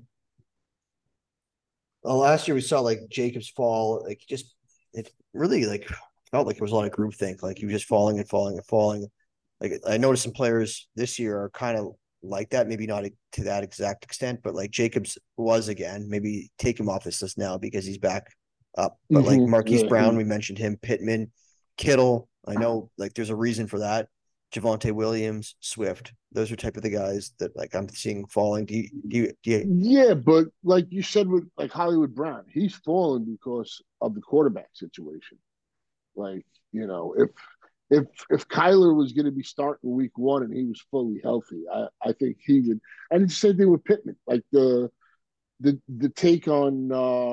S1: Well, last year we saw like Jacobs fall, it really felt like it was a lot of groupthink. Like he was just falling and falling and falling. Like I noticed some players this year are kind of like that, maybe not to that exact extent, but like Jacobs was again. Maybe take him off this list now because he's back up. But like Marquise Brown, we mentioned him, Pittman, Kittle. I know there's a reason for that. Javonte Williams, Swift. Those are type of the guys that I'm seeing falling. Do you?
S4: Yeah, but like you said with like Hollywood Brown, he's fallen because of the quarterback situation. If Kyler was going to be starting week 1 and he was fully healthy, I think he would. And it's the same thing with Pittman. Like the take on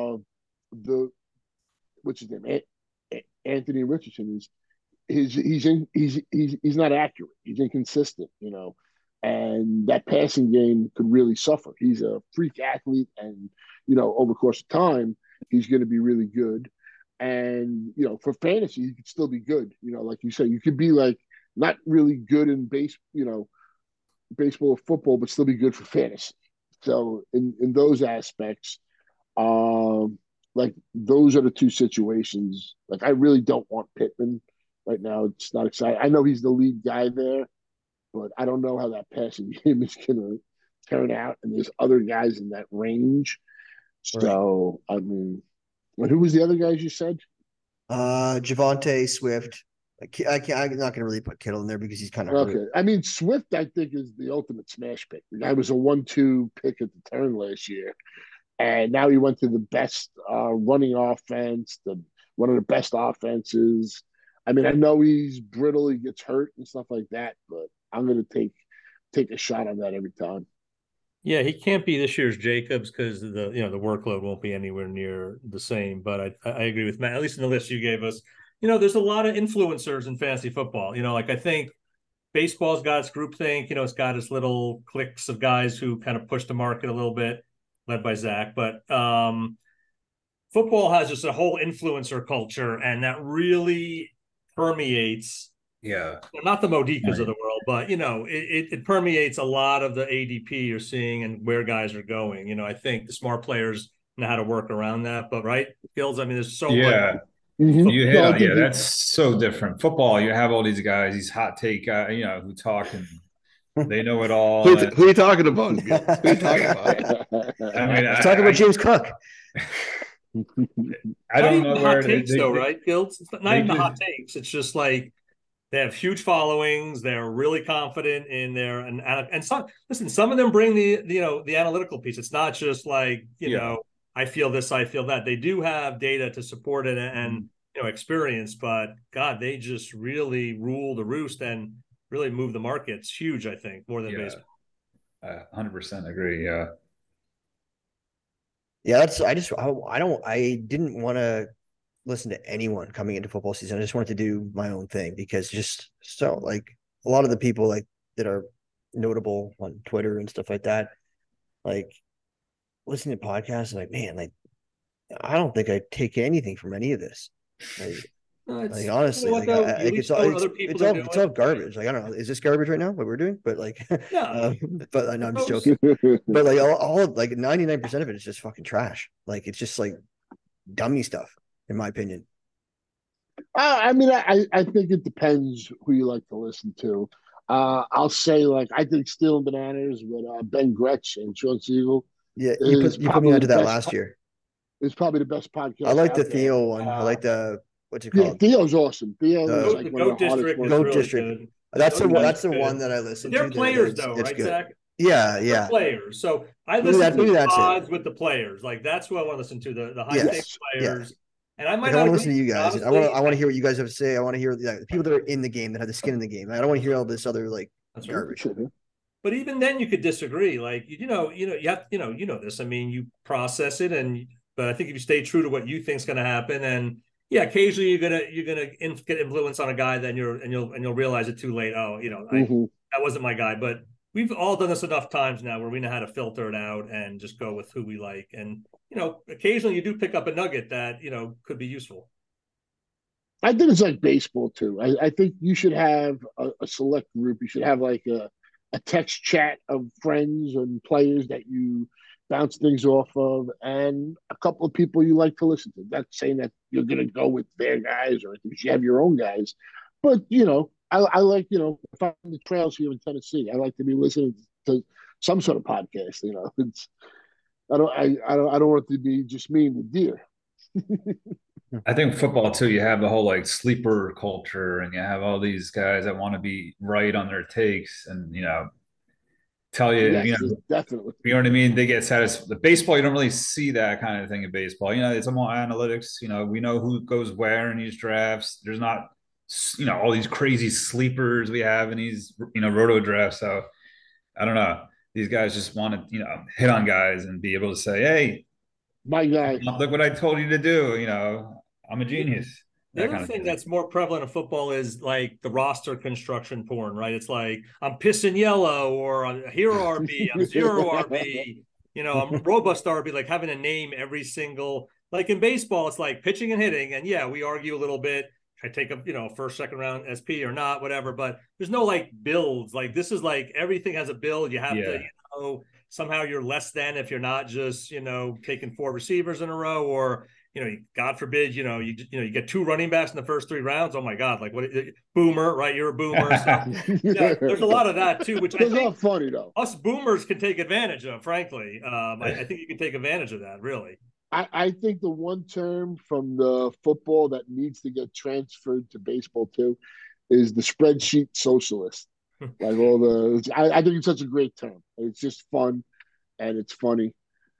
S4: what's his name, Anthony Richardson is. He's not accurate. He's inconsistent, and that passing game could really suffer. He's a freak athlete, and over the course of time, he's going to be really good. And for fantasy, he could still be good. Like you said, you could be like not really good in baseball or football, but still be good for fantasy. So in those aspects, those are the two situations. Like I really don't want Pittman. Right now, it's not exciting. I know he's the lead guy there, but I don't know how that passing game is going to turn out. And there's other guys in that range. So, right. I mean, who was the other guys you said?
S1: Javonte, Swift. I'm not going to really put Kittle in there because he's kind of
S4: okay. Hurt. I mean, Swift, I think, is the ultimate smash pick. The guy was a 1-2 pick at the turn last year. And now he went to the best running offense, one of the best offenses. I mean, I know he's brittle, he gets hurt and stuff like that, but I'm going to take a shot on that every time.
S2: Yeah, he can't be this year's Jacobs because the workload won't be anywhere near the same. But I agree with Matt, at least in the list you gave us. There's a lot of influencers in fantasy football. I think baseball's got its groupthink. It's got its little cliques of guys who kind of push the market a little bit, led by Zach. But football has just a whole influencer culture, and that really permeates, not the Modikas of the world, but it permeates a lot of the ADP you're seeing and where guys are going. I think the smart players know how to work around that, but right, Gills, I mean, there's so much.
S3: You hit on, that's so different. Football, you have all these guys, these hot take guys, who talk and they know it all.
S5: Who are you talking about? Who are you talking about?
S1: I mean, talking about James Cook.
S2: I don't know where hot takes though, right, Gilds? It's not even the hot takes. It's just like they have huge followings. They're really confident in their and some of them bring the analytical piece. It's not just like I feel this, I feel that. They do have data to support it, and experience, but God, they just really rule the roost and really move the market. It's huge, I think, more than baseball.
S3: 100% agree. Yeah.
S1: Yeah, I didn't want to listen to anyone coming into football season. I just wanted to do my own thing because just so like a lot of the people like that are notable on Twitter and stuff like that, like listening to podcasts, like man, like I don't think I take anything from any of this. Like honestly, like it's all garbage. Like I don't know, is this garbage right now? What we're doing? But like,
S2: yeah,
S1: but I'm just joking. But like all like 99% of it is just fucking trash. Like it's just like dummy stuff, in my opinion.
S4: I mean, I think it depends who you like to listen to. I'll say like I think Steel and Bananas with Ben Gretsch and Sean Siegel.
S1: Yeah, you put me onto that last year.
S4: It's probably the best podcast.
S1: I like the Theo one. I like the what's it called?
S4: Yeah, Theo's awesome. Theo is like
S2: the
S4: one of the hardest ones.
S1: Goat District. That's the one that I listen to.
S2: They're players though, right, good. Zach?
S1: Yeah.
S2: They're players. So I listen to pods with the players. Like that's what I want to listen to. The high stakes players. And I might not
S1: want to listen to you guys. Honestly, I want to hear what you guys have to say. I want to hear the people that are in the game that have the skin in the game. I don't want to hear all this other like garbage.
S2: But even then, you could disagree. Like you have you know this. I mean, you process it, but I think if you stay true to what you think is going to happen, and yeah, occasionally you're gonna get influence on a guy, then you'll realize it too late. Oh, that wasn't my guy. But we've all done this enough times now where we know how to filter it out and just go with who we like. And occasionally you do pick up a nugget that could be useful.
S4: I think it's like baseball too. I think you should have a select group. You should have like a text chat of friends and players that you bounce things off of, and a couple of people you like to listen to. Not saying that you're going to go with their guys or you should have your own guys, but I like if I'm in the trails here in Tennessee, I like to be listening to some sort of podcast. It's I don't want it to be just me and the deer.
S3: I think football too, you have the whole like sleeper culture, and you have all these guys that want to be right on their takes and tell you,
S4: definitely.
S3: You know what I mean? They get satisfied. The baseball, you don't really see that kind of thing in baseball. It's more analytics. We know who goes where in these drafts. There's not, all these crazy sleepers we have in these, roto drafts. So I don't know. These guys just want to, hit on guys and be able to say, hey,
S4: my guy,
S3: look what I told you to do. I'm a genius.
S2: The other thing that's more prevalent in football is like the roster construction porn, right? It's like I'm pissing yellow, or I'm a hero RB, I'm zero RB, I'm robust RB, like having to name every single, like in baseball, it's like pitching and hitting. And yeah, we argue a little bit. I take a first, second round SP or not, whatever, but there's no like builds. Like this is like everything has a build. You have to, somehow you're less than if you're not just, taking 4 receivers in a row, or, God forbid, you get 2 running backs in the first 3 rounds. Oh my God. Like what boomer, right? You're a boomer. So yeah, there's a lot of that too, which I think
S4: funny though.
S2: Us boomers can take advantage of, frankly. I think you can take advantage of that, really.
S4: I think the one term from the football that needs to get transferred to baseball too is the spreadsheet socialist. Like I think it's such a great term. It's just fun and it's funny,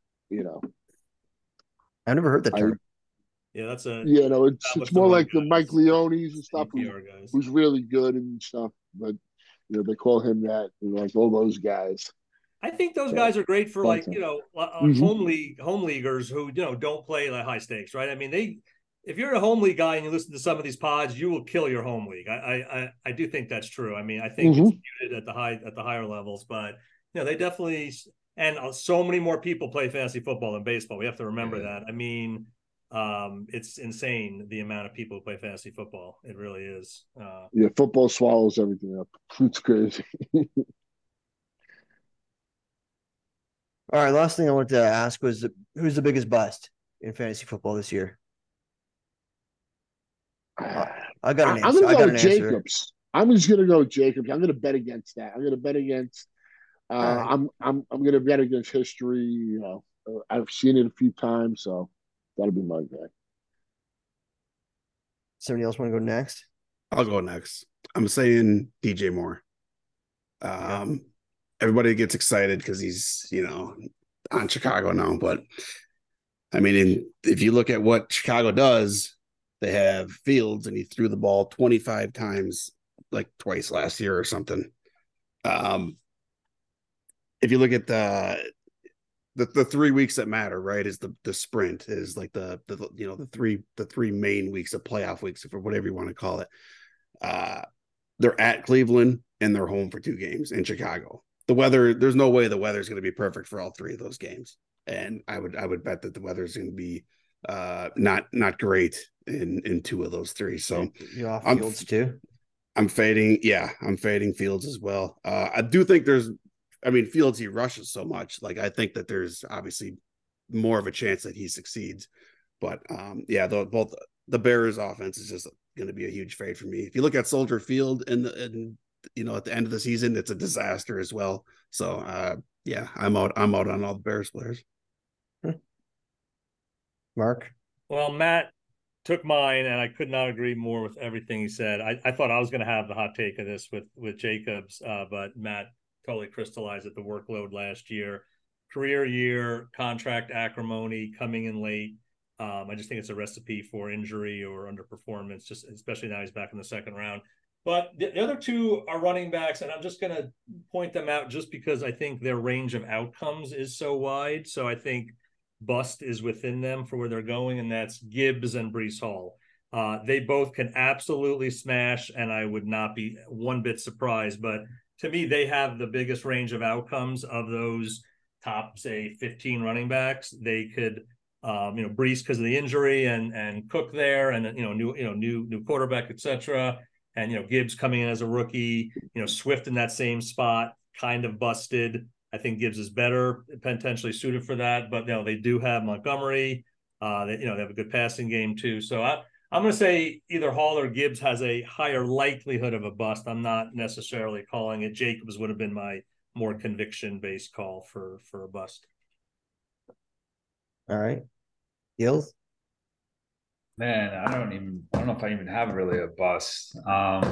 S1: I've never heard that term.
S2: That's
S4: it's more like the Mike Leones and stuff, who's really good and stuff. But they call him that, like all those guys.
S2: I think those guys are great for like, home leaguers who, don't play like high stakes, right? I mean, if you're a home league guy and you listen to some of these pods, you will kill your home league. I do think that's true. I mean, I think it's muted at the higher levels, but they definitely, and so many more people play fantasy football than baseball. We have to remember that. I mean, it's insane the amount of people who play fantasy football. It really is.
S4: Football swallows everything up. It's crazy.
S1: All right, last thing I wanted to ask was who's the biggest bust in fantasy football this year? I got an answer.
S4: I'm going to go Jacobs. I'm just going to go Jacobs. I'm going to bet against that. I'm going to bet against. I'm going to bet against history. I've seen it a few times, so that'll be my guy.
S1: Somebody else want to go next?
S5: I'll go next. I'm saying DJ Moore. Everybody gets excited because he's, on Chicago now. But, I mean, if you look at what Chicago does, They have Fields, and he threw the ball 25 times, like twice last year or something. If you look at the 3 weeks that matter, right, is the sprint, is like the three main weeks of playoff weeks, or whatever you want to call it. They're at Cleveland and they're home for 2 games in Chicago. The weather, there's no way the weather's going to be perfect for all 3 of those games, and I would bet that the weather's going to be not great in 2 of those 3. So
S1: you off Fields too.
S5: I'm fading Fields as well. I do think Fields, he rushes so much. Like, I think that there's obviously more of a chance that he succeeds. But both the Bears offense is just going to be a huge fade for me. If you look at Soldier Field and at the end of the season, it's a disaster as well. So I'm out on all the Bears players.
S1: Mark?
S2: Well, Matt took mine, and I could not agree more with everything he said. I thought I was going to have the hot take of this with Jacobs, but Matt totally crystallized it. The workload last year, career year, contract acrimony, coming in late. I just think it's a recipe for injury or underperformance, just especially now he's back in the second round. But the other 2 are running backs, and I'm just going to point them out just because I think their range of outcomes is so wide. So I think bust is within them for where they're going, and that's Gibbs and Breece Hall. They both can absolutely smash, and I would not be one bit surprised. But to me, they have the biggest range of outcomes of those top, say, 15 running backs. They could, Breece because of the injury, and Cook there, and new quarterback, etc. And Gibbs coming in as a rookie. Swift in that same spot, kind of busted. I think Gibbs is better, potentially suited for that. But they do have Montgomery. They have a good passing game too. So I'm going to say either Hall or Gibbs has a higher likelihood of a bust. I'm not necessarily calling it. Jacobs would have been my more conviction-based call for a bust.
S1: All right, Gills?
S3: Man, I don't know if I even have really a bust.
S1: You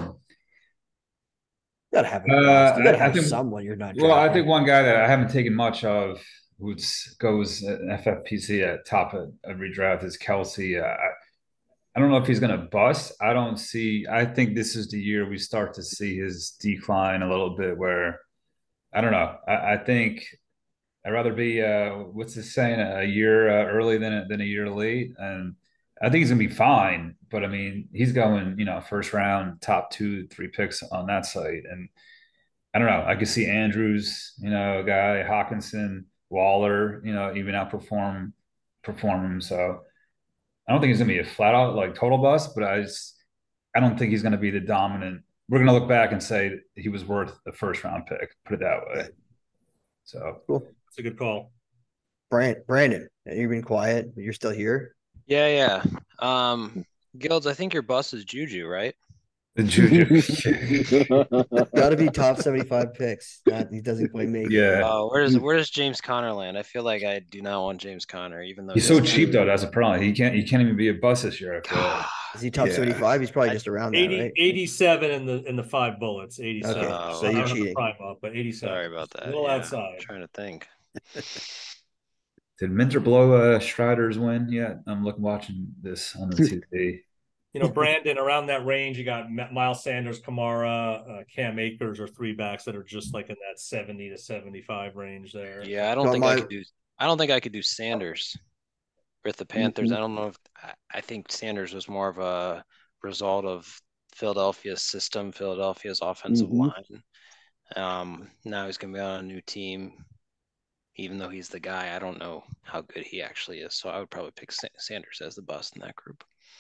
S1: gotta have a bust. You gotta have someone you're not drafting.
S3: Well, I think one guy that I haven't taken much of, who goes FFPC at top of every draft, is Kelsey. I don't know if he's going to bust. I think this is the year we start to see his decline a little bit, where I don't know. I think I'd rather be what's this saying, a year early than a year late. And I think he's gonna be fine, but I mean, he's going, first round, top 2, 3 picks on that site. And I don't know. I could see Andrews, a guy, Hawkinson, Waller, even outperform him. So I don't think he's gonna be a flat out like total bust, but I don't think he's gonna be the dominant. We're gonna look back and say he was worth a first round pick, put it that way. So
S1: cool.
S2: That's a good call.
S1: Brandon, you've been quiet, but you're still here.
S6: Yeah. Gilds, I think your bust is Juju, right?
S3: The Juju.
S1: Got to be top 75 picks. He doesn't quite make it.
S3: Yeah.
S6: Where does James Conner land? I feel like I do not want James Conner, even though
S3: he's so cheap though. That's a problem. He can't even be a bust this year. I feel like.
S1: Is he top 75? He's probably just around
S2: 80,
S1: that, right?
S2: 87 in the 5 bullets. 87.
S1: Okay, so you're cheating.
S2: Up, but 87.
S6: Sorry about that.
S2: A little outside.
S6: I'm trying to think.
S3: Did Minter blow Strider's win yet? I'm watching this on the TV.
S2: Brandon, around that range, you got Miles Sanders, Kamara, Cam Akers are 3 backs that are just like in that 70 to 75 range there.
S6: Yeah, I don't think I could do Sanders with the Panthers. I don't know if I think Sanders was more of a result of Philadelphia's system, Philadelphia's offensive line. Now he's going to be on a new team. Even though he's the guy, I don't know how good he actually is. So I would probably pick Sanders as the bust in that group.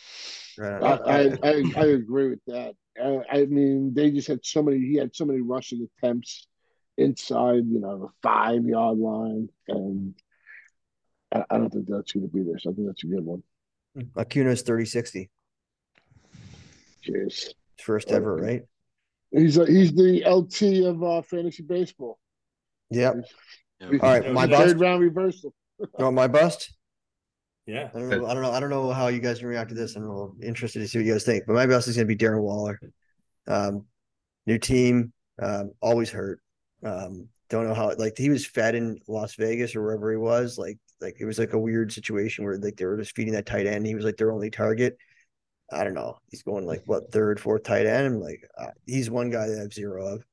S4: I agree with that. I mean, they just had he had so many rushing attempts inside, the 5-yard line. And I don't think that's going to be there. So I think that's a good one.
S1: Acuna's 30-60.
S4: Cheers.
S1: First ever, right?
S4: He's the LT of fantasy baseball.
S1: Yep. All right, my bust.
S4: Third round reversal.
S1: My bust.
S2: Yeah.
S1: I don't know how you guys can react to this. I'm interested to see what you guys think. But my bust is going to be Darren Waller. New team, always hurt. Don't know how. Like, he was fed in Las Vegas or wherever he was. Like it was like a weird situation where like they were just feeding that tight end. He was like their only target. I don't know. He's going like what, third, fourth tight end. I'm like, he's one guy that I have zero of.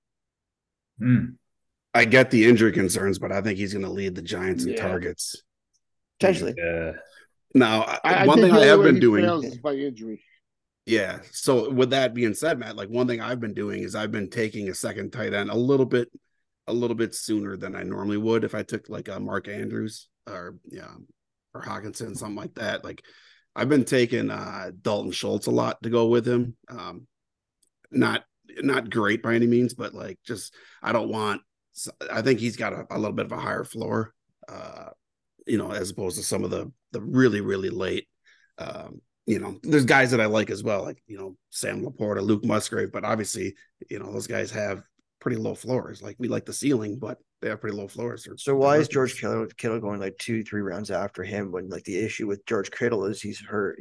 S5: I get the injury concerns, but I think he's going to lead the Giants in targets.
S1: Potentially.
S3: Yeah.
S5: Now,
S4: I
S5: one
S4: think
S5: thing I have
S4: the way
S5: been
S4: he
S5: doing
S4: fails is by injury.
S5: Yeah. So with that being said, Matt, like one thing I've been doing is I've been taking a second tight end a little bit sooner than I normally would if I took like a Mark Andrews or Hawkinson, something like that. Like I've been taking Dalton Schultz a lot to go with him. Not great by any means, but like just I think he's got a little bit of a higher floor, as opposed to some of the really, really late there's guys that I like as well, like, Sam Laporta, Luke Musgrave, but obviously, those guys have pretty low floors. Like we like the ceiling, but they have pretty low floors.
S1: So why is George Kittle going like 2-3 rounds after him when like the issue with George Kittle is he's hurt.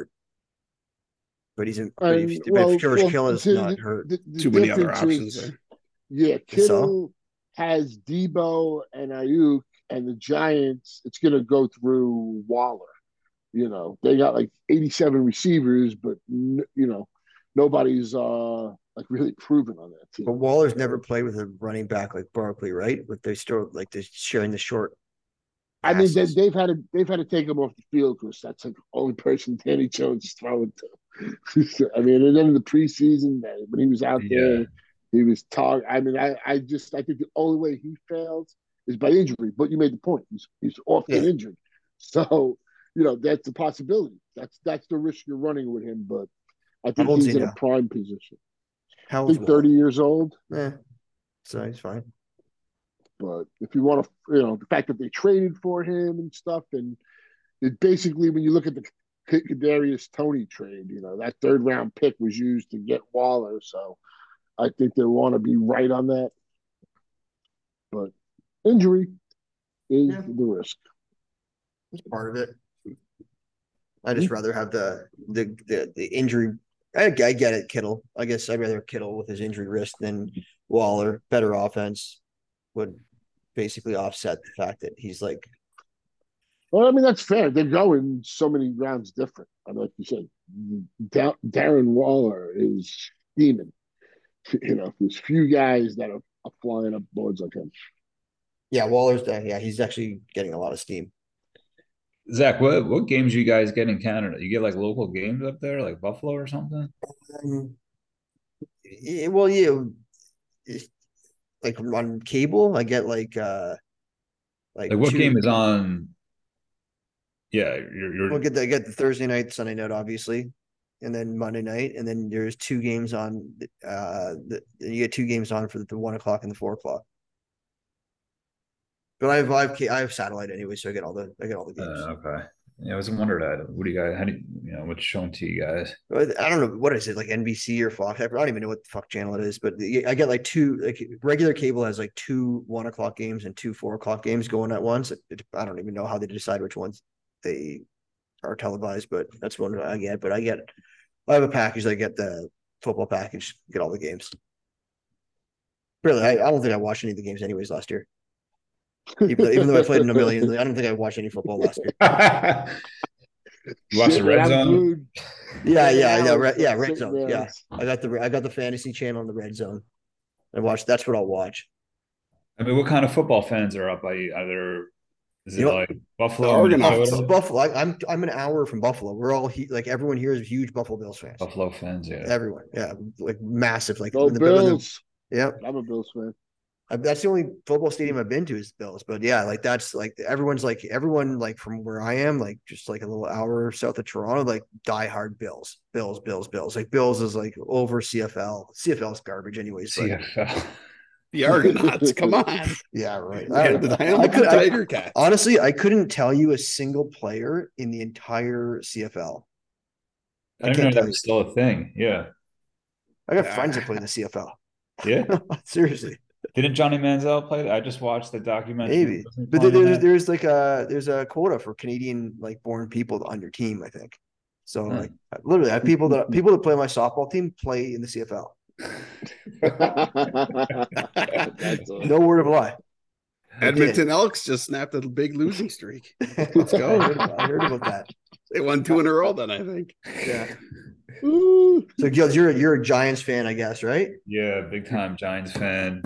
S1: But if George Kittle is not hurt.
S5: Too many other options there.
S4: Yeah, Kittle has Debo and Ayuk, and the Giants, it's going to go through Waller. They got like 87 receivers, but nobody's like really proven on that team.
S1: But Waller's never played with a running back like Barkley, right? With they still like they're sharing the short.
S4: Passes. I mean, they've had to take him off the field because that's like the only person Danny Jones is throwing to. I mean, and then in the preseason when he was out there, he was target. I mean, I think the only way he fails is by injury. But you made the point; he's often injured, so. That's a possibility. That's the risk you're running with him. But I think he's in a prime position.
S1: How
S4: old? 30 years old.
S1: Yeah, so he's fine.
S4: But if you want to, the fact that they traded for him and stuff, and it basically, when you look at the Kadarius Toney trade, that 3rd round pick was used to get Waller. So I think they want to be right on that. But injury is the risk.
S1: It's part of it. I just rather have the injury. I get it, Kittle. I guess I'd rather Kittle with his injury risk than Waller. Better offense would basically offset the fact that he's like.
S4: Well, I mean, that's fair. They're going so many rounds different. I mean, like you said, Darren Waller is steaming. There's few guys that are flying up boards like him.
S1: Yeah, Waller's. He's actually getting a lot of steam.
S3: Zach, what games you guys get in Canada? You get like local games up there, like Buffalo or something?
S1: Like on cable, I get like
S3: what game is on? Yeah,
S1: I get the Thursday night, Sunday night, obviously, and then Monday night, and then there's 2 games on. You get 2 games on for the 1 o'clock and the 4 o'clock. But I have satellite anyway, so I get all the games.
S3: Okay. Yeah, I was wondering that. What do you guys? What's shown to you guys?
S1: I don't know what is it, like NBC or Fox. I don't even know what the fuck channel it is, but I get like 2. Like regular cable has like 2 1 o'clock games and 2 4 o'clock games going at once. I don't even know how they decide which ones they are televised, but that's one I get. But I have a package. I get the football package, get all the games. Really, I don't think I watched any of the games anyways last year. Even though I played in a million, I don't think I watched any football last year.
S3: You watched the Red Zone?
S1: Red Zone. Yeah, I got the fantasy channel on the Red Zone. That's what I'll watch.
S3: I mean, what kind of football fans are up by either? Is it like Buffalo?
S1: Buffalo. I'm an hour from Buffalo. We're all like everyone here is huge Buffalo Bills fans.
S3: Buffalo fans, yeah.
S1: Everyone, yeah, like massive. Like
S4: the Bills.
S1: Yeah,
S4: I'm a Bills fan.
S1: That's the only football stadium I've been to is the Bills. But yeah, like that's like everyone like from where I am, like just like a little hour south of Toronto, like diehard Bills. Like Bills is like over CFL. CFL is garbage anyways.
S3: CFL.
S5: The Argonauts, come on.
S1: Yeah, right. Honestly, I couldn't tell you a single player in the entire CFL.
S3: I didn't know that was still a thing. Yeah.
S1: I got friends that play in the CFL.
S3: Yeah.
S1: Seriously.
S3: Didn't Johnny Manziel play? I just watched the documentary.
S1: Maybe, but there's a quota for Canadian like born people on your team, I think. So like literally, I have people that play my softball team play in the CFL. No word of a lie.
S5: Edmonton Elks just snapped a big losing streak. Let's go.
S1: I heard about that.
S5: They won 2 in a row then, I think.
S1: Yeah. So, Gills, you're a Giants fan, I guess, right?
S3: Yeah, big time Giants fan.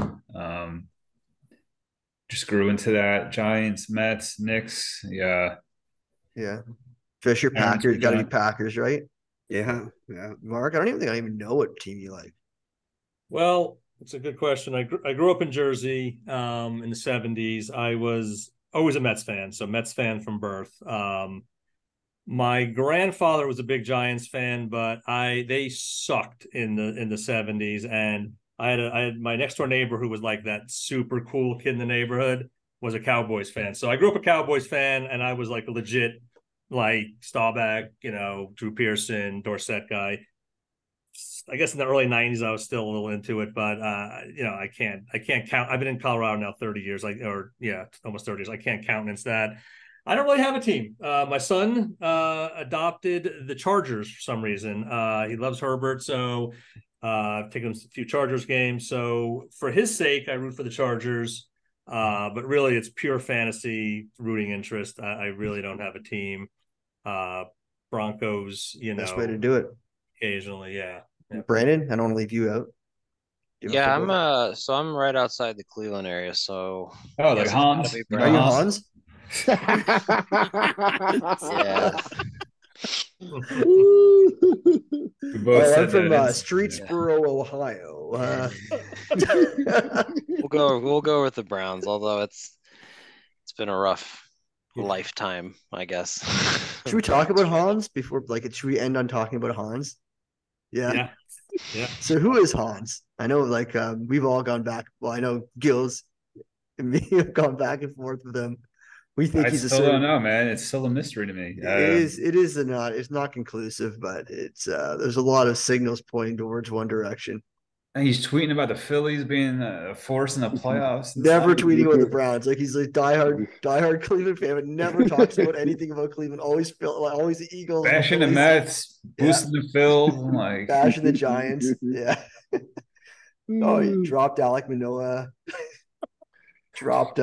S3: Just grew into that. Giants, Mets, Knicks. Yeah.
S1: Yeah. Fisher,
S3: Parents
S1: Packers.
S3: were
S1: Got to be
S3: Giants.
S1: Packers, right?
S5: Yeah, yeah.
S1: Mark, I don't even know what team you like.
S2: Well, it's a good question. I grew up in Jersey in the 70s. I was always a Mets fan, so Mets fan from birth. My grandfather was a big Giants fan, but they sucked in the 70s. And I had my next door neighbor who was like that super cool kid in the neighborhood was a Cowboys fan. So I grew up a Cowboys fan, and I was like a legit like Staubach, Drew Pearson, Dorsett guy. I guess in the early 90s I was still a little into it, but I can't count. I've been in Colorado now 30 years, almost 30 years. I can't countenance that. I don't really have a team. My son adopted the Chargers for some reason. He loves Herbert, so I've taken him a few Chargers games. So for his sake, I root for the Chargers. But really, it's pure fantasy rooting interest. I really don't have a team. Broncos,
S1: Best way to do it.
S2: occasionally, yeah.
S1: Brandon, I don't want to leave you out.
S6: Yeah, I'm right outside the Cleveland area, so
S3: Oh,
S6: I
S3: like
S6: guess it's gotta
S3: Hans?
S6: be
S1: Are you
S6: Browns.
S1: Hans?
S6: Yeah.
S3: We both
S1: I'm
S3: said
S1: from
S3: that.
S1: Streetsboro, Ohio.
S6: We'll go with the Browns, although it's been a rough lifetime, I guess.
S1: Should we talk about Hans before, should we end on talking about Hans? Yeah.
S2: Yeah.
S1: So who is Hans? I know, we've all gone back. Well, I know Gills and me have gone back and forth with him. We think
S3: I
S1: he's
S3: still don't know, man. It's still a mystery to me.
S1: It's not conclusive, but it's there's a lot of signals pointing towards one direction.
S3: And he's tweeting about the Phillies being a force in the playoffs.
S1: Never tweeting about the Browns. Like, he's like diehard Cleveland fan, but never talks about anything about Cleveland. Always the Eagles,
S3: bashing the Mets, boosting the Phil,
S1: bashing the Giants. Yeah. Oh, he dropped Alek Manoah. Dropped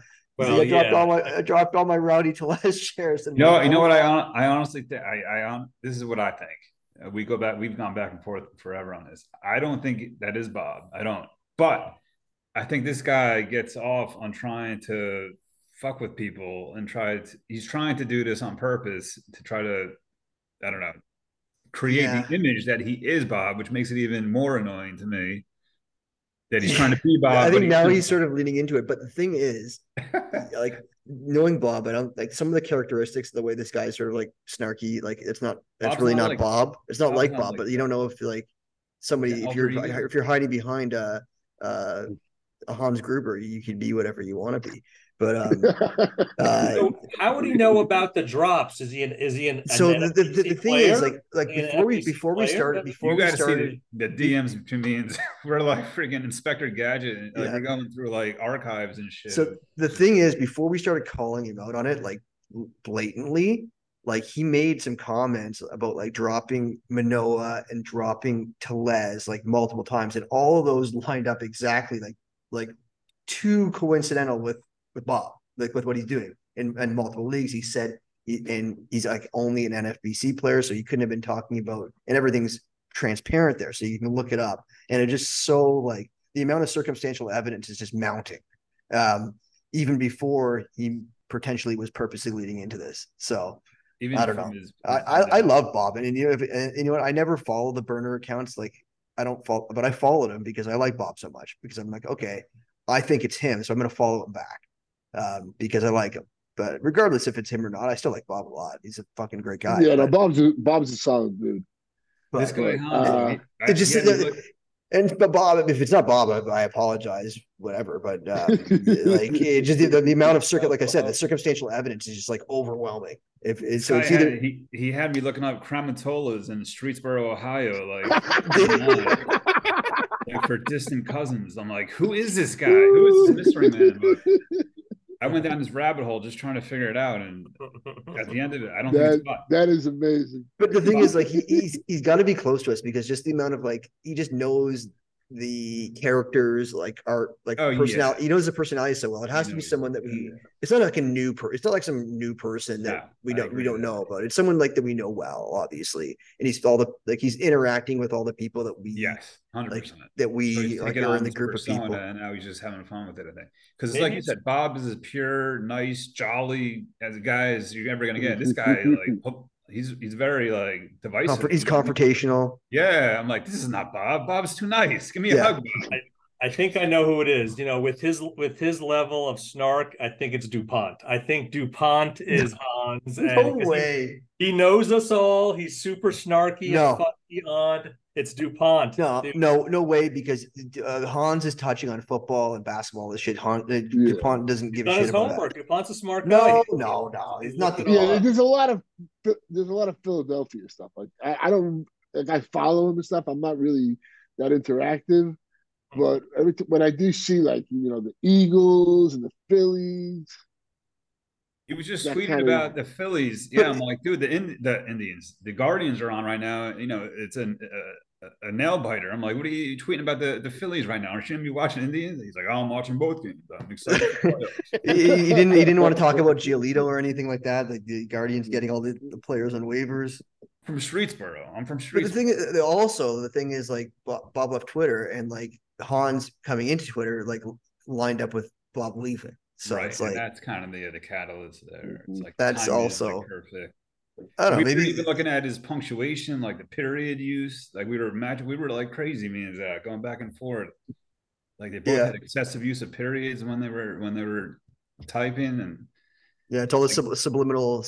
S1: I dropped all my Rowdy Tellez shares. And
S3: you know what I honestly think. This is what I think. We've gone back and forth forever on this. I don't think that is Bob. I don't. But I think this guy gets off on trying to fuck with people and he's trying to do this on purpose to try to, I don't know, create the image that he is Bob, which makes it even more annoying to me that he's trying to be Bob.
S1: I think now he's sort of leaning into it. But the thing is, knowing Bob, I don't like some of the characteristics, the way this guy is sort of snarky. That's really not Bob. It's not like Bob, but you don't know if somebody, if you're hiding behind a Hans Gruber, you can be whatever you want to be. But
S2: so how would he know about the drops? Is he an
S1: so
S2: an
S1: the thing
S2: player?
S1: is before we started
S3: see the DMs between me and we're like freaking Inspector Gadget, we're going through archives and shit.
S1: So the thing is, before we started calling him out on it blatantly, he made some comments about dropping Manoah and dropping Tellez multiple times, and all of those lined up exactly too coincidental with Bob, with what he's doing in multiple leagues. He said, and he's only an NFBC player, so he couldn't have been talking about, and everything's transparent there, so you can look it up. And it just so the amount of circumstantial evidence is just mounting, even before he potentially was purposely leading into this. So
S3: even
S1: I don't know. I love Bob, and you know what? I never follow the burner accounts. I don't follow, but I followed him because I like Bob so much, because I'm okay, I think it's him, so I'm going to follow him back. Because I like him. But regardless if it's him or not, I still like Bob a lot. He's a fucking great guy.
S4: Yeah, no, Bob's a solid dude.
S1: But,
S3: this guy,
S1: but Bob, if it's not Bob, I apologize, whatever. But it just the amount of like I said, the circumstantial evidence is just overwhelming. It's either
S3: he had me looking up Kramatolas in Streetsboro, Ohio, for distant cousins. I'm like, who is this guy? Who is this mystery man? I went down this rabbit hole just trying to figure it out, and at the end of it, I don't think it's Bob.
S4: That is amazing.
S1: But the thing is, he's got to be close to us, because just the amount of he just knows the characters, like art, like
S3: Oh,
S1: personality.
S3: yeah.
S1: He knows the personality so well. It has to be someone that we. It's not like a new It's not like some new person that we don't know about. It's someone like that we know well, obviously, and he's he's interacting with all the people that we
S3: 100%.
S1: like, that we
S3: so
S1: like are in the group of people.
S3: And now he's just having fun with it. I think because it's like you said, Bob is as pure, nice, jolly as a guy as you're ever gonna get. This guy like. He's very like divisive.
S1: He's confrontational.
S3: Yeah, I'm like, this is not Bob. Bob's too nice. Give me a hug.
S2: I think I know who it is. You know, with his level of snark, I think it's DuPont. I think DuPont is Hans.
S1: No way.
S2: He knows us all. He's super snarky and funky odd. It's DuPont.
S1: No way, because Hans is touching on football and basketball. This shit. DuPont doesn't give a shit about
S2: homework. That. DuPont's a smart guy.
S1: No. He's not.
S4: There's a lot of Philadelphia stuff. Like I don't like, I follow him and stuff. I'm not really that interactive, but when I do see, like, the Eagles and the Phillies.
S3: He was just tweeting about the Phillies. Yeah, I'm like, dude, the Indians, the Guardians are on right now. It's a nail biter. I'm like, what are you tweeting about the Phillies right now? Shouldn't you be watching Indians? He's like, oh, I'm watching both games. I'm excited.
S1: he didn't want to talk about Giolito or anything like that. Like the Guardians getting all the players on waivers.
S3: From Streetsboro. I'm from Streetsboro.
S1: But the thing is, like, Bob left Twitter, and like Hans coming into Twitter, like, lined up with Bob leaving. So it's like,
S3: that's kind of the catalyst there. It's like
S1: that's also
S3: like perfect.
S1: I don't know. Maybe
S3: were even looking at his punctuation, like the period use. Like we were like crazy, me and Zach, going back and forth. Like they both had excessive use of periods when they were typing, and
S1: it's all the subliminal.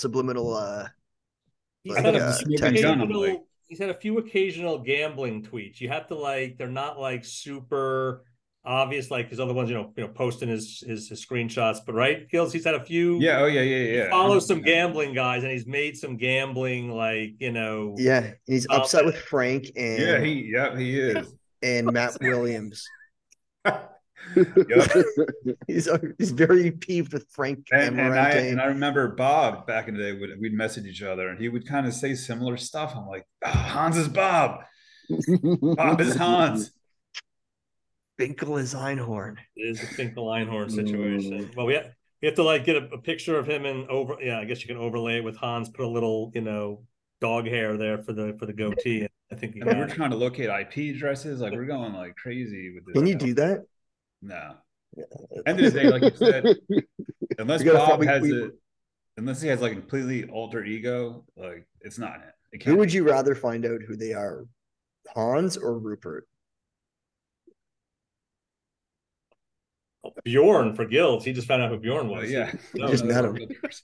S2: He's had a few occasional gambling tweets. You have to they're not like super obvious, like his other ones, posting his screenshots, but right, Gills, he's had a few.
S3: Yeah.
S2: He follows some gambling guys, and he's made some gambling,
S1: he's upset with Frank and
S3: he is,
S1: and Matt Williams. He's very peeved with Frank
S3: and I remember Bob back in the day, we'd message each other, and he would kind of say similar stuff. I'm like, Hans is Bob. Bob is Hans.
S1: Finkel is Einhorn.
S2: It is a Finkel Einhorn situation. Well, we have to get a picture of him and I guess you can overlay it with Hans, put a little, dog hair there for the goatee. I think
S3: we're trying to locate IP addresses. Like, we're going like crazy with this.
S1: Can you do that?
S3: No. End of the day, like you said, unless Bob unless he has like a completely alter ego, like it's not it.
S1: Who would you rather find out who they are, Hans or Rupert?
S2: Bjorn for Gills. He just found out who Bjorn was.
S3: Yeah,
S1: just met him.